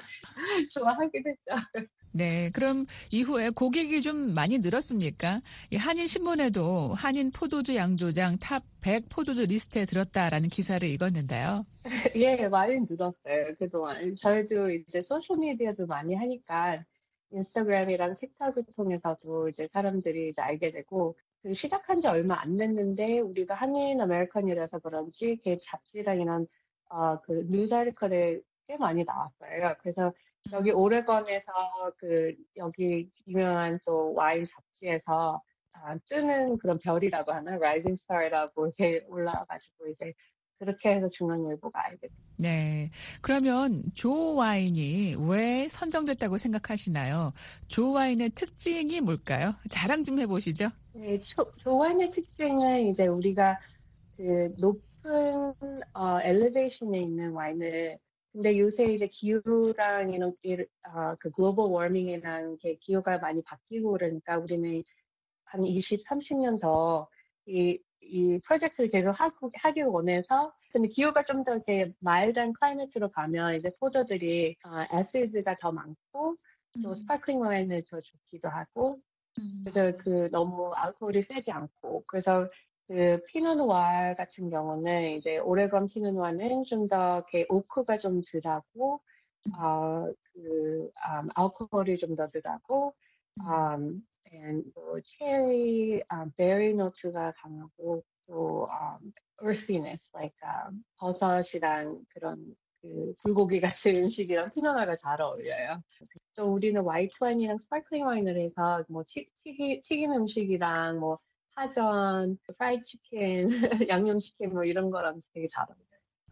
좋아하긴 했죠. 네, 그럼 이후에 고객이 좀 많이 늘었습니까? 이 한인신문에도 한인 포도주 양조장 탑 백 포도주 리스트에 들었다라는 기사를 읽었는데요. 예, 많이 늘었어요, 그동안. 저희도 이제 소셜미디어도 많이 하니까 인스타그램이랑 틱톡을 통해서도 이제 사람들이 이제 알게 되고, 그 시작한 지 얼마 안 됐는데 우리가 한인 아메리칸이라서 그런지 그 잡지랑 이런 어, 그 뉴스 아티클에 꽤 많이 나왔어요. 그래서 여기 오레건에서 그 여기 유명한 또 와인 잡지에서 아, 뜨는 그런 별이라고 하나, 라이징 스타라고 이제 올라와가지고 이제 그렇게 해서 중앙일보가 알게 됐어요. 네, 그러면 조 와인이 왜 선정됐다고 생각하시나요? 조 와인의 특징이 뭘까요? 자랑 좀 해보시죠. 네, 조, 조 와인의 특징은 이제 우리가 그 높은 어, 엘리베이션에 있는 와인을 근데 요새 이제 기후랑 이런 어, 그 글로벌 워밍이랑 기후가 많이 바뀌고 그러니까 우리는 한 이십, 삼십 년 더 이, 이 프로젝트를 계속 하고, 하길 원해서 근데 기후가 좀 더 이렇게 마일드한 클라이밋으로 가면 이제 포도들이 어, 애시드가 더 많고 또 음. 스파클링 와인을 더 좋기도 하고 음. 그래서 그 너무 알코올이 세지 않고 그래서 그 피노누아 같은 경우는 이제 오레건 피노누아는 좀 더 이렇게 오크가 좀 덜하고 어, 그 um, 알코올이 좀 더 덜하고 um, and 또 체리, um, 베리 노트가 강하고 또 um, earthiness, like um, 버섯이랑 그런 그 불고기 같은 음식이랑 피노누아가 잘 어울려요. 또 우리는 화이트 와인이랑 스파클링 와인을 해서 뭐 튀, 튀기, 튀긴 음식이랑 뭐 파전, 프라이드 치킨, 양념 치킨 뭐 이런 거랑 되게 잘 어울려요.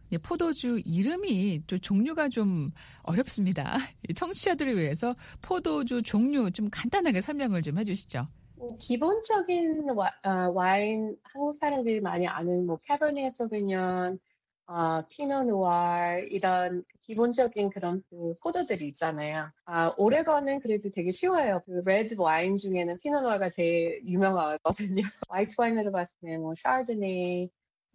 포도주 이름이 좀 종류가 좀 어렵습니다. 청취자들을 위해서 포도주 종류 좀 간단하게 설명을 좀 해주시죠. 기본적인 와, 어, 와인 한국 사람들이 많이 아는 뭐 캐버네 소비뇽, 어, 피노누아 이런 기본적인 그런 그 포도들이 있잖아요. 아, 오레건은 그래도 되게 쉬워요. 그 레드 와인 중에는 피노누아가 제일 유명하거든요. 화이트 와인으로 봤을 때 뭐 샤르드네,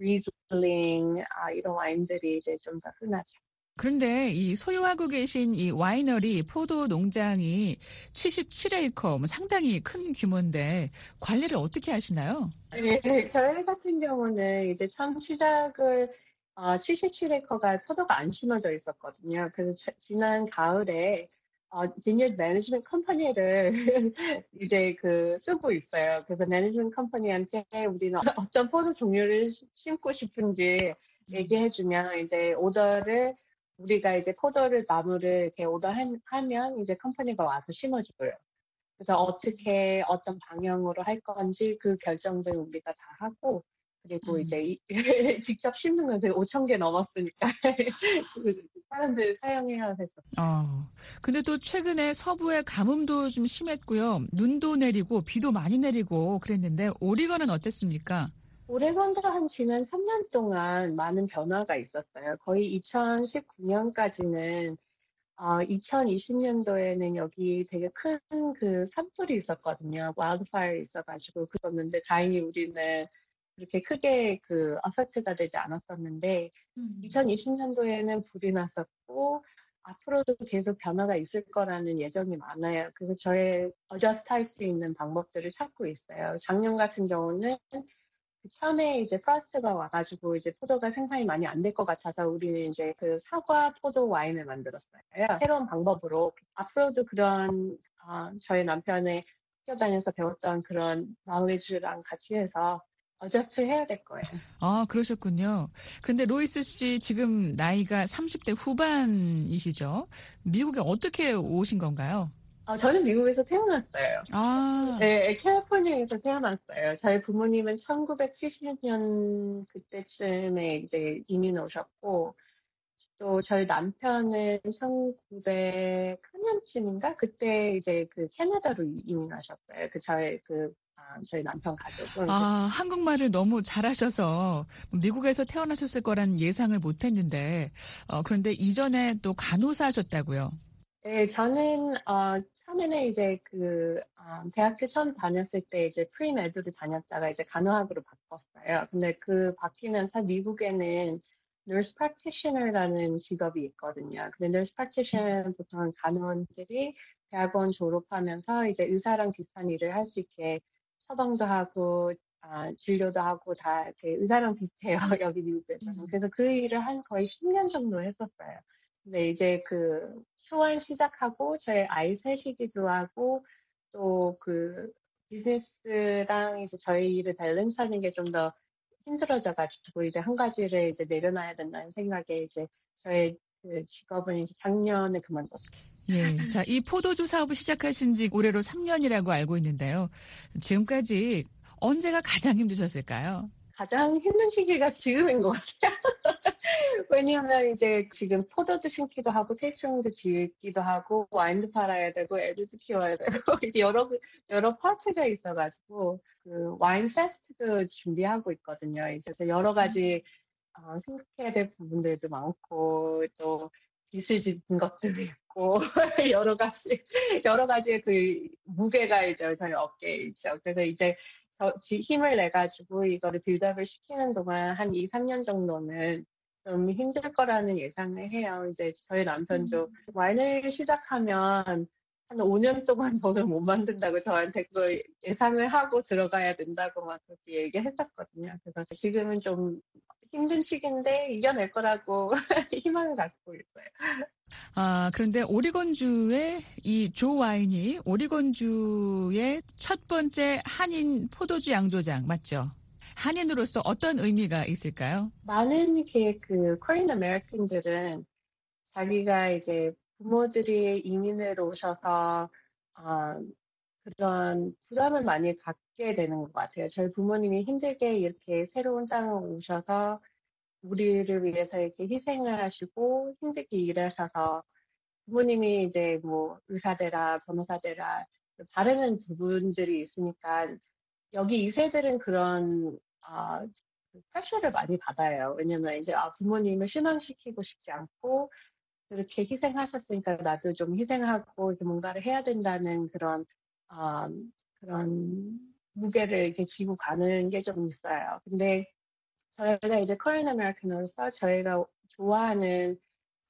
리즐링 아, 이런 와인들이 이제 좀 더 흔하죠. 그런데 이 소유하고 계신 이 와이너리 포도 농장이 칠십칠 에이커, 뭐 상당히 큰 규모인데 관리를 어떻게 하시나요? 네, 저희 같은 경우는 이제 처음 시작을 어, 칠십칠 에이커가 포도가 안 심어져 있었거든요. 그래서 자, 지난 가을에 어, 비니어드 매니지먼트 컴퍼니를 이제 그 쓰고 있어요. 그래서 매니지먼트 컴퍼니한테 우리는 어떤 포도 종류를 심고 싶은지 얘기해주면 이제 오더를 우리가 이제 포도를 나무를 이렇게 오더하면 이제 컴퍼니가 와서 심어줘요. 그래서 어떻게 어떤 방향으로 할 건지 그 결정들 우리가 다 하고 그리고 음. 이제 이, 직접 심는 건 오천 개 넘었으니까 사람들 사용해야 했었어요. 어, 근데 또 최근에 서부의 가뭄도 좀 심했고요. 눈도 내리고 비도 많이 내리고 그랬는데 오리건은 어땠습니까? 오레곤도 한 지난 삼 년 동안 많은 변화가 있었어요. 거의 이천십구 년까지는 어, 이천이십 년도에는 여기 되게 큰 그 산불이 있었거든요. 와일드파이어 있어가지고 그랬는데 다행히 우리는 그렇게 크게 그 어펙트가 되지 않았었는데 음. 이천이십 년도에는 불이 났었고 앞으로도 계속 변화가 있을 거라는 예정이 많아요. 그래서 저의 어저스트 할 수 있는 방법들을 찾고 있어요. 작년 같은 경우는 처음에 이제 프로스트가 와가지고 이제 포도가 생산이 많이 안 될 것 같아서 우리는 이제 그 사과 포도 와인을 만들었어요. 새로운 방법으로 앞으로도 그런 어, 저희 남편의 학교 다녀서 배웠던 그런 나우리지랑 같이 해서 어저트 해야 될 거예요. 아, 그러셨군요. 그런데 로이스 씨 지금 나이가 삼십 대 후반이시죠? 미국에 어떻게 오신 건가요? 어, 저는 미국에서 태어났어요. 아. 네, 캘리포니아에서 태어났어요. 저희 부모님은 천구백칠십 년 그때쯤에 이제 이민 오셨고, 또 저희 남편은 천구백사 년쯤인가? 그때 이제 그 캐나다로 이민하셨어요. 그 저희 그, 아, 저희 남편 가족은. 아, 한국말을 너무 잘하셔서 미국에서 태어나셨을 거란 예상을 못 했는데, 어, 그런데 이전에 또 간호사셨다고요? 네, 저는, 어, 처음에는 이제 그, 어, 대학교 처음 다녔을 때 이제 프리메드로 다녔다가 이제 간호학으로 바꿨어요. 근데 그 바뀌면서 미국에는 nurse practitioner라는 직업이 있거든요. 근데 nurse practitioner 보통 간호원들이 대학원 졸업하면서 이제 의사랑 비슷한 일을 할 수 있게 처방도 하고, 아, 진료도 하고 다 이렇게 의사랑 비슷해요. 여기 미국에서는. 그래서 그 일을 한 거의 십 년 정도 했었어요. 근데 이제 그 초안 시작하고 저희 아이 셋이기도 하고 또 그 비즈니스랑 이제 저희 일을 밸런스하는 게 좀 더 힘들어져가지고 이제 한 가지를 이제 내려놔야 된다는 생각에 이제 저의 그 직업은 이제 작년에 그만뒀어요. 예. 자, 이 포도주 사업을 시작하신 지 올해로 삼 년이라고 알고 있는데요. 지금까지 언제가 가장 힘드셨을까요? 가장 힘든 시기가 지금인 것 같아요. 왜냐하면 이제 지금 포도도 심기도 하고 테이스팅도 지기도 하고 와인도 팔아야 되고 애들도 키워야 되고 여러 여러 파트가 있어가지고 그 와인 페스트도 준비하고 있거든요. 그래서 여러 가지 어, 생각해야 될 부분들도 많고 또 빚을 짓는 것들도 있고 여러 가지 여러 가지의 그 무게가 이제 저희 어깨에 있죠. 그래서 이제 저, 힘을 내가지고 이거를 빌드업을 시키는 동안 한 이, 삼 년 정도는 좀 힘들 거라는 예상을 해요. 이제 저희 남편도 음. 와인을 시작하면 한 오 년 동안 돈을 못 만든다고 저한테 그걸 예상을 하고 들어가야 된다고 막 그렇게 얘기했었거든요. 그래서 지금은 좀 힘든 시기인데 이겨낼 거라고 희망을 갖고 있어요. 아, 그런데 오리건주의 이 조 와인이 오리건주의 첫 번째 한인 포도주 양조장 맞죠? 한인으로서 어떤 의미가 있을까요? 많은 게 그 코리안 아메리칸들은 자기가 이제 부모들이 이민을 오셔서 어, 그런 부담을 많이 갖게 되는 것 같아요. 저희 부모님이 힘들게 이렇게 새로운 땅에 오셔서 우리를 위해서 이렇게 희생을 하시고 힘들게 일하셔서 부모님이 이제 뭐 의사되라 변호사되라 다른 부분들이 있으니까 여기 이 세들은 그런 아, 프레셔를 많이 받아요. 왜냐면 이제 아, 부모님을 실망시키고 싶지 않고 그렇게 희생하셨으니까 나도 좀 희생하고 이렇게 뭔가를 해야 된다는 그런 아, 그런 무게를 이렇게 지고 가는 게 좀 있어요. 근데 저희가 이제 코리안 아메리칸으로서 저희가 좋아하는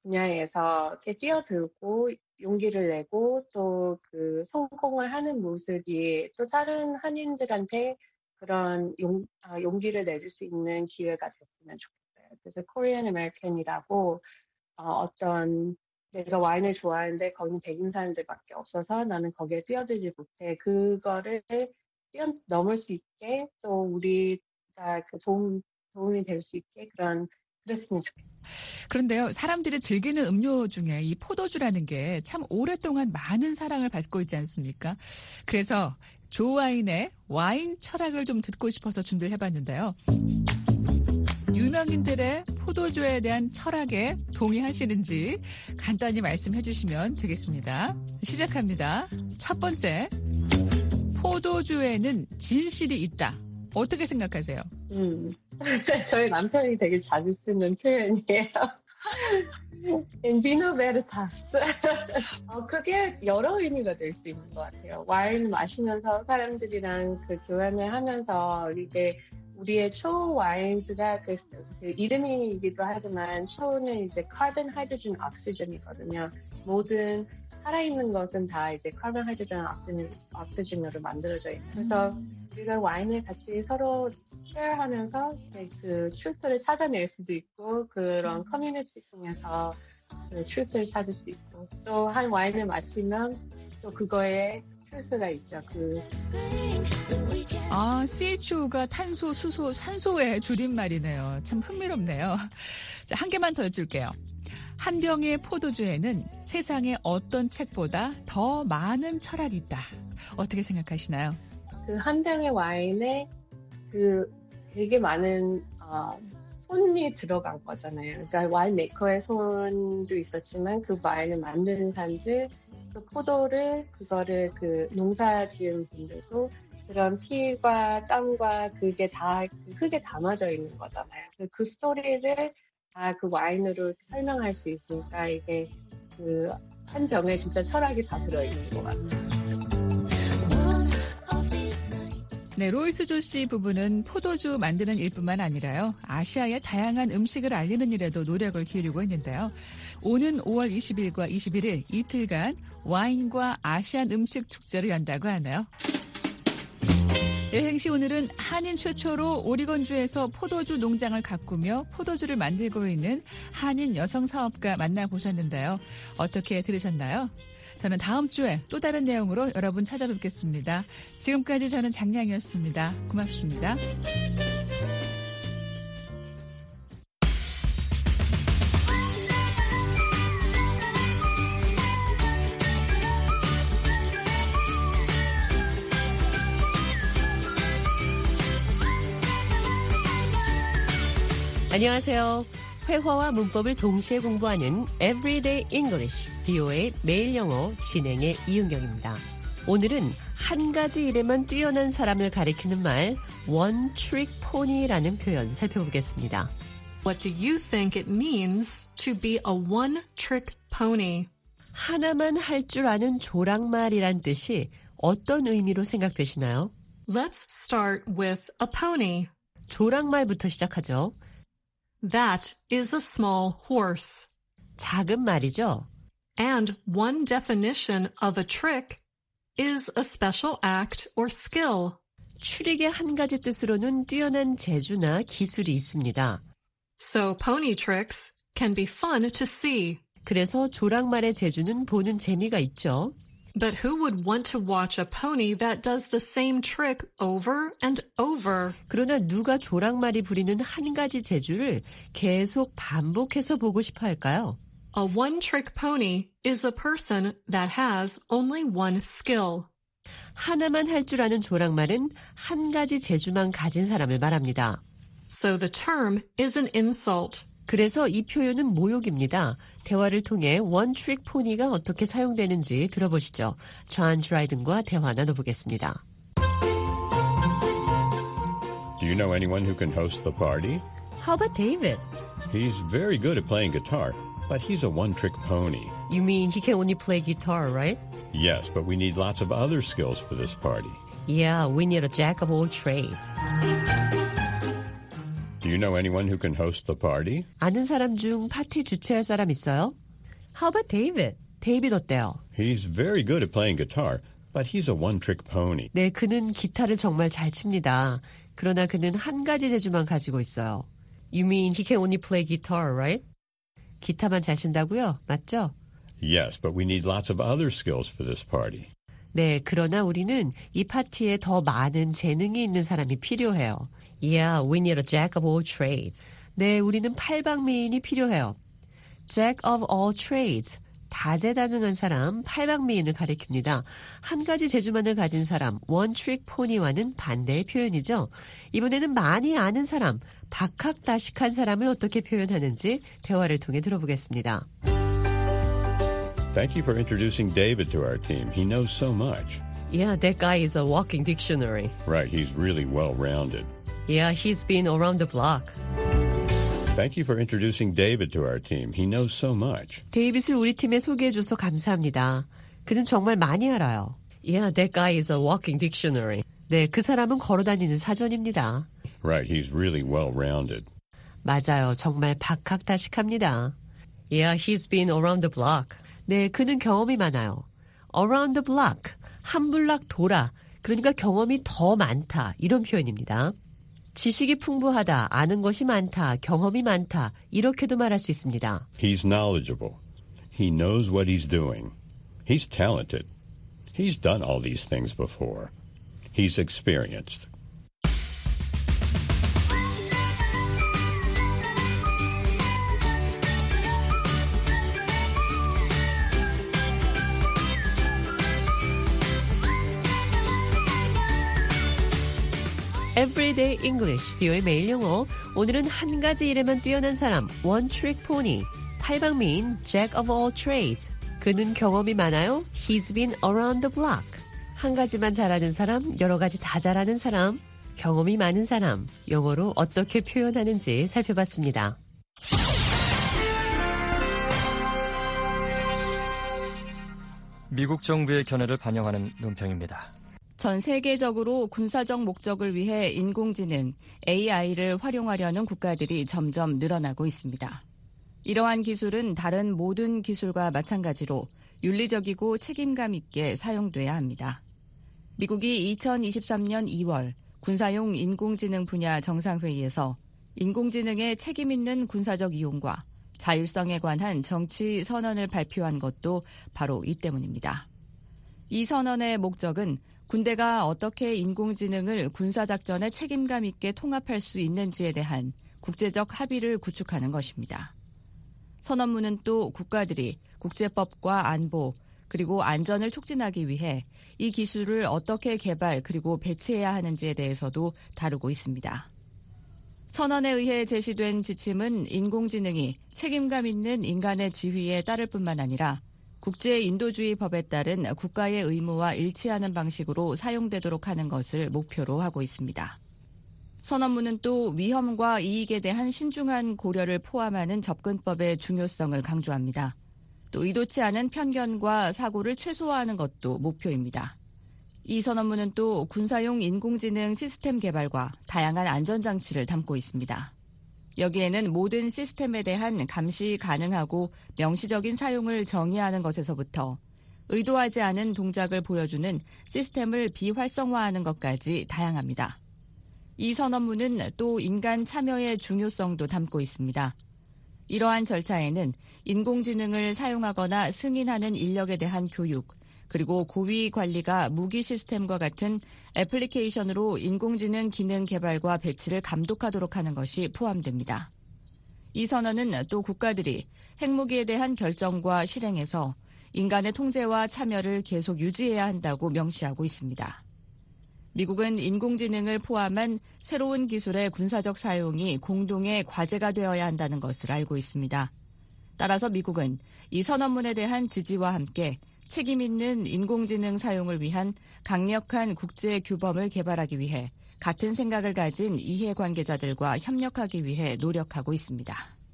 분야에서 이렇게 뛰어들고 용기를 내고 또 그 성공을 하는 모습이 또 다른 한인들한테 그런 용, 아, 용기를 내줄 수 있는 기회가 됐으면 좋겠어요. 그래서 코리안 아메리칸이라고 어, 어떤 내가 와인을 좋아하는데 거기는 백인 사람들밖에 없어서 나는 거기에 뛰어들지 못해. 그거를 뛰어넘을 수 있게 또 우리가 그 도움, 도움이 될 수 있게 그런 그랬으면 좋겠어요. 그런데요, 사람들이 즐기는 음료 중에 이 포도주라는 게 참 오랫동안 많은 사랑을 받고 있지 않습니까? 그래서 조 와인의 와인 철학을 좀 듣고 싶어서 준비를 해봤는데요. 유명인들의 포도주에 대한 철학에 동의하시는지 간단히 말씀해 주시면 되겠습니다. 시작합니다. 첫 번째, 포도주에는 진실이 있다. 어떻게 생각하세요? 음, 저희 남편이 되게 자주 쓰는 표현이에요. In vino veritas. 어, 그게 여러 의미가 될 수 있는 것 같아요. 와인 마시면서 사람들이랑 그 교환을 하면서 이게 우리의 초 와인즈가 그, 그 이름이기도 하지만 초는 이제 카본, 하이드로젠, 옥시전이거든요. 모든 살아있는 것은 다 이제 카본, 하이드로젠, 옥시전, 옥시전으로 만들어져 있는. 그래서 우리가 와인을 같이 서로 쉐어하면서 그 트루스를 찾아낼 수도 있고 그런 커뮤니티 통해서 그 트루스를 찾을 수 있고 또 한 와인을 마시면 또 그거에 트루스가 있죠. 그 아, 씨에이치오가 탄소, 수소, 산소의 줄임말이네요. 참 흥미롭네요. 자, 한 개만 더 여쭐게요. 한 병의 포도주에는 세상에 어떤 책보다 더 많은 철학이 있다. 어떻게 생각하시나요? 그 한 병의 와인에 그 되게 많은 어, 손이 들어간 거잖아요. 그러니까 와인 메이커의 손도 있었지만 그 와인을 만드는 사람들, 그 포도를 그거를 그 농사 지은 분들도 그런 피와 땀과 그게 다 흙에 담아져 있는 거잖아요. 그 스토리를 다 그 와인으로 설명할 수 있으니까 이게 그 한 병에 진짜 철학이 다 들어있는 것 같아요. 네, 로이스 조씨 부부는 포도주 만드는 일뿐만 아니라요. 아시아의 다양한 음식을 알리는 일에도 노력을 기울이고 있는데요. 오는 오월 이십일과 이십일일 이틀간 와인과 아시안 음식 축제를 연다고 하네요. 여행시 오늘은 한인 최초로 오리건주에서 포도주 농장을 가꾸며 포도주를 만들고 있는 한인 여성 사업가 만나보셨는데요. 어떻게 들으셨나요? 저는 다음 주에 또 다른 내용으로 여러분 찾아뵙겠습니다. 지금까지 저는 장량이었습니다. 고맙습니다. 안녕하세요. 회화와 문법을 동시에 공부하는 Everyday English, 비오에이 매일 영어 진행의 이은경입니다. 오늘은 한 가지 일에만 뛰어난 사람을 가리키는 말 One Trick Pony라는 표현 살펴보겠습니다. What do you think it means to be a one-trick pony? 하나만 할 줄 아는 조랑말이란 뜻이 어떤 의미로 생각되시나요? Let's start with a pony. 조랑말부터 시작하죠. That is a small horse. 작은 말이죠. And one definition of a trick is a special act or skill. 트릭의 한 가지 뜻으로는 뛰어난 재주나 기술이 있습니다. So pony tricks can be fun to see. 그래서 조랑말의 재주는 보는 재미가 있죠. But who would want to watch a pony that does the same trick over and over? 그러나 누가 조랑말이 부리는 한 가지 재주를 계속 반복해서 보고 싶어 할까요? A one-trick pony is a person that has only one skill. 하나만 할 줄 아는 조랑말은 한 가지 재주만 가진 사람을 말합니다. So the term is an insult. 그래서 이 표현은 모욕입니다. 대화를 통해 원트릭 포니가 어떻게 사용되는지 들어보시죠. 존 드라이든과 대화 나눠보겠습니다. Do you know anyone who can host the party? How about David? He's very good at playing guitar, but he's a one-trick pony. You mean he can only play guitar, right? Yes, but we need lots of other skills for this party. Yeah, we need a jack of all trades. Do you know anyone who can host the party? 아는 사람 중 파티 주최할 사람 있어요? How about David? 데이빗 어때요? He's very good at playing guitar, but he's a one-trick pony. 네, 그는 기타를 정말 잘 칩니다. 그러나 그는 한 가지 재주만 가지고 있어요. You mean he can only play guitar, right? 기타만 잘 친다고요? 맞죠? Yes, but we need lots of other skills for this party. 네, 그러나 우리는 이 파티에 더 많은 재능이 있는 사람이 필요해요. Yeah, we need a jack of all trades. 네, 우리는 팔방미인이 필요해요. Jack of all trades. 다재다능한 사람, 팔방미인을 가리킵니다. 한 가지 재주만을 가진 사람, one-trick pony와는 반대의 표현이죠. 이번에는 많이 아는 사람, 박학다식한 사람을 어떻게 표현하는지 대화를 통해 들어보겠습니다. Thank you for introducing David to our team. He knows so much. Yeah, that guy is a walking dictionary. Right, he's really well-rounded. Yeah, he's been around the block. Thank you for introducing David to our team. He knows so much. 데이빗을 우리 팀에 소개해줘서 감사합니다. 그는 정말 많이 알아요. Yeah, that guy is a walking dictionary. 네, 그 사람은 걸어다니는 사전입니다. Right, he's really well-rounded. 맞아요, 정말 박학다식합니다. Yeah, he's been around the block. 네, 그는 경험이 많아요. Around the block, 한 블락 돌아. 그러니까 경험이 더 많다. 이런 표현입니다. 지식이 풍부하다, 아는 것이 많다, 경험이 많다. 이렇게도 말할 수 있습니다. He's knowledgeable. He knows what he's doing. He's talented. He's done all these things before. He's experienced. Everyday English, 비오의 매일 영어. 오늘은 한 가지 일에만 뛰어난 사람, One Trick Pony. 팔방미인 Jack of all trades. 그는 경험이 많아요. He's been around the block. 한 가지만 잘하는 사람, 여러 가지 다 잘하는 사람, 경험이 많은 사람. 영어로 어떻게 표현하는지 살펴봤습니다. 미국 정부의 견해를 반영하는 논평입니다. 전 세계적으로 군사적 목적을 위해 인공지능, 에이아이를 활용하려는 국가들이 점점 늘어나고 있습니다. 이러한 기술은 다른 모든 기술과 마찬가지로 윤리적이고 책임감 있게 사용돼야 합니다. 미국이 이천이십삼년 이월 군사용 인공지능 분야 정상회의에서 인공지능의 책임 있는 군사적 이용과 자율성에 관한 정치 선언을 발표한 것도 바로 이 때문입니다. 이 선언의 목적은 군대가 어떻게 인공지능을 군사작전에 책임감 있게 통합할 수 있는지에 대한 국제적 합의를 구축하는 것입니다. 선언문은 또 국가들이 국제법과 안보 그리고 안전을 촉진하기 위해 이 기술을 어떻게 개발 그리고 배치해야 하는지에 대해서도 다루고 있습니다. 선언에 의해 제시된 지침은 인공지능이 책임감 있는 인간의 지휘에 따를 뿐만 아니라 국제인도주의 법에 따른 국가의 의무와 일치하는 방식으로 사용되도록 하는 것을 목표로 하고 있습니다. 선언문은 또 위험과 이익에 대한 신중한 고려를 포함하는 접근법의 중요성을 강조합니다. 또 의도치 않은 편견과 사고를 최소화하는 것도 목표입니다. 이 선언문은 또 군사용 인공지능 시스템 개발과 다양한 안전장치를 담고 있습니다. 여기에는 모든 시스템에 대한 감시 가능하고 명시적인 사용을 정의하는 것에서부터 의도하지 않은 동작을 보여주는 시스템을 비활성화하는 것까지 다양합니다. 이 선언문은 또 인간 참여의 중요성도 담고 있습니다. 이러한 절차에는 인공지능을 사용하거나 승인하는 인력에 대한 교육, 그리고 고위 관리가 무기 시스템과 같은 애플리케이션으로 인공지능 기능 개발과 배치를 감독하도록 하는 것이 포함됩니다. 이 선언은 또 국가들이 핵무기에 대한 결정과 실행에서 인간의 통제와 참여를 계속 유지해야 한다고 명시하고 있습니다. 미국은 인공지능을 포함한 새로운 기술의 군사적 사용이 공동의 과제가 되어야 한다는 것을 알고 있습니다. 따라서 미국은 이 선언문에 대한 지지와 함께 책임 있는 인공지능 사용을 위한 강력한 국제 규범을 개발하기 위해 같은 생각을 가진 이해관계자들과 협력하기 위해 노력하고 있습니다.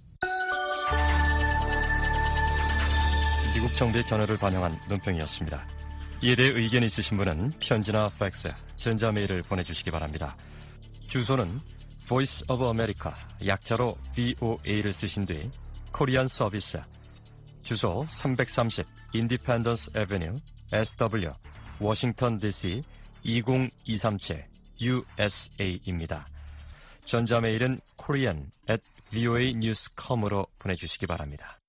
미국 정부의 견해를 반영한 논평이었습니다. 이에 대해 의견 있으신 분은 편지나 팩스, 전자메일을 보내주시기 바랍니다. 주소는 Voice of America, 약자로 브이오에이를 쓰신 뒤 코리안 서비스, 주소 삼백삼십 인디펜던스 애베뉴, 에스더블유, 워싱턴 디씨 이공이삼칠 유에스에이입니다. 전자메일은 korean at voanews dot com으로 보내주시기 바랍니다.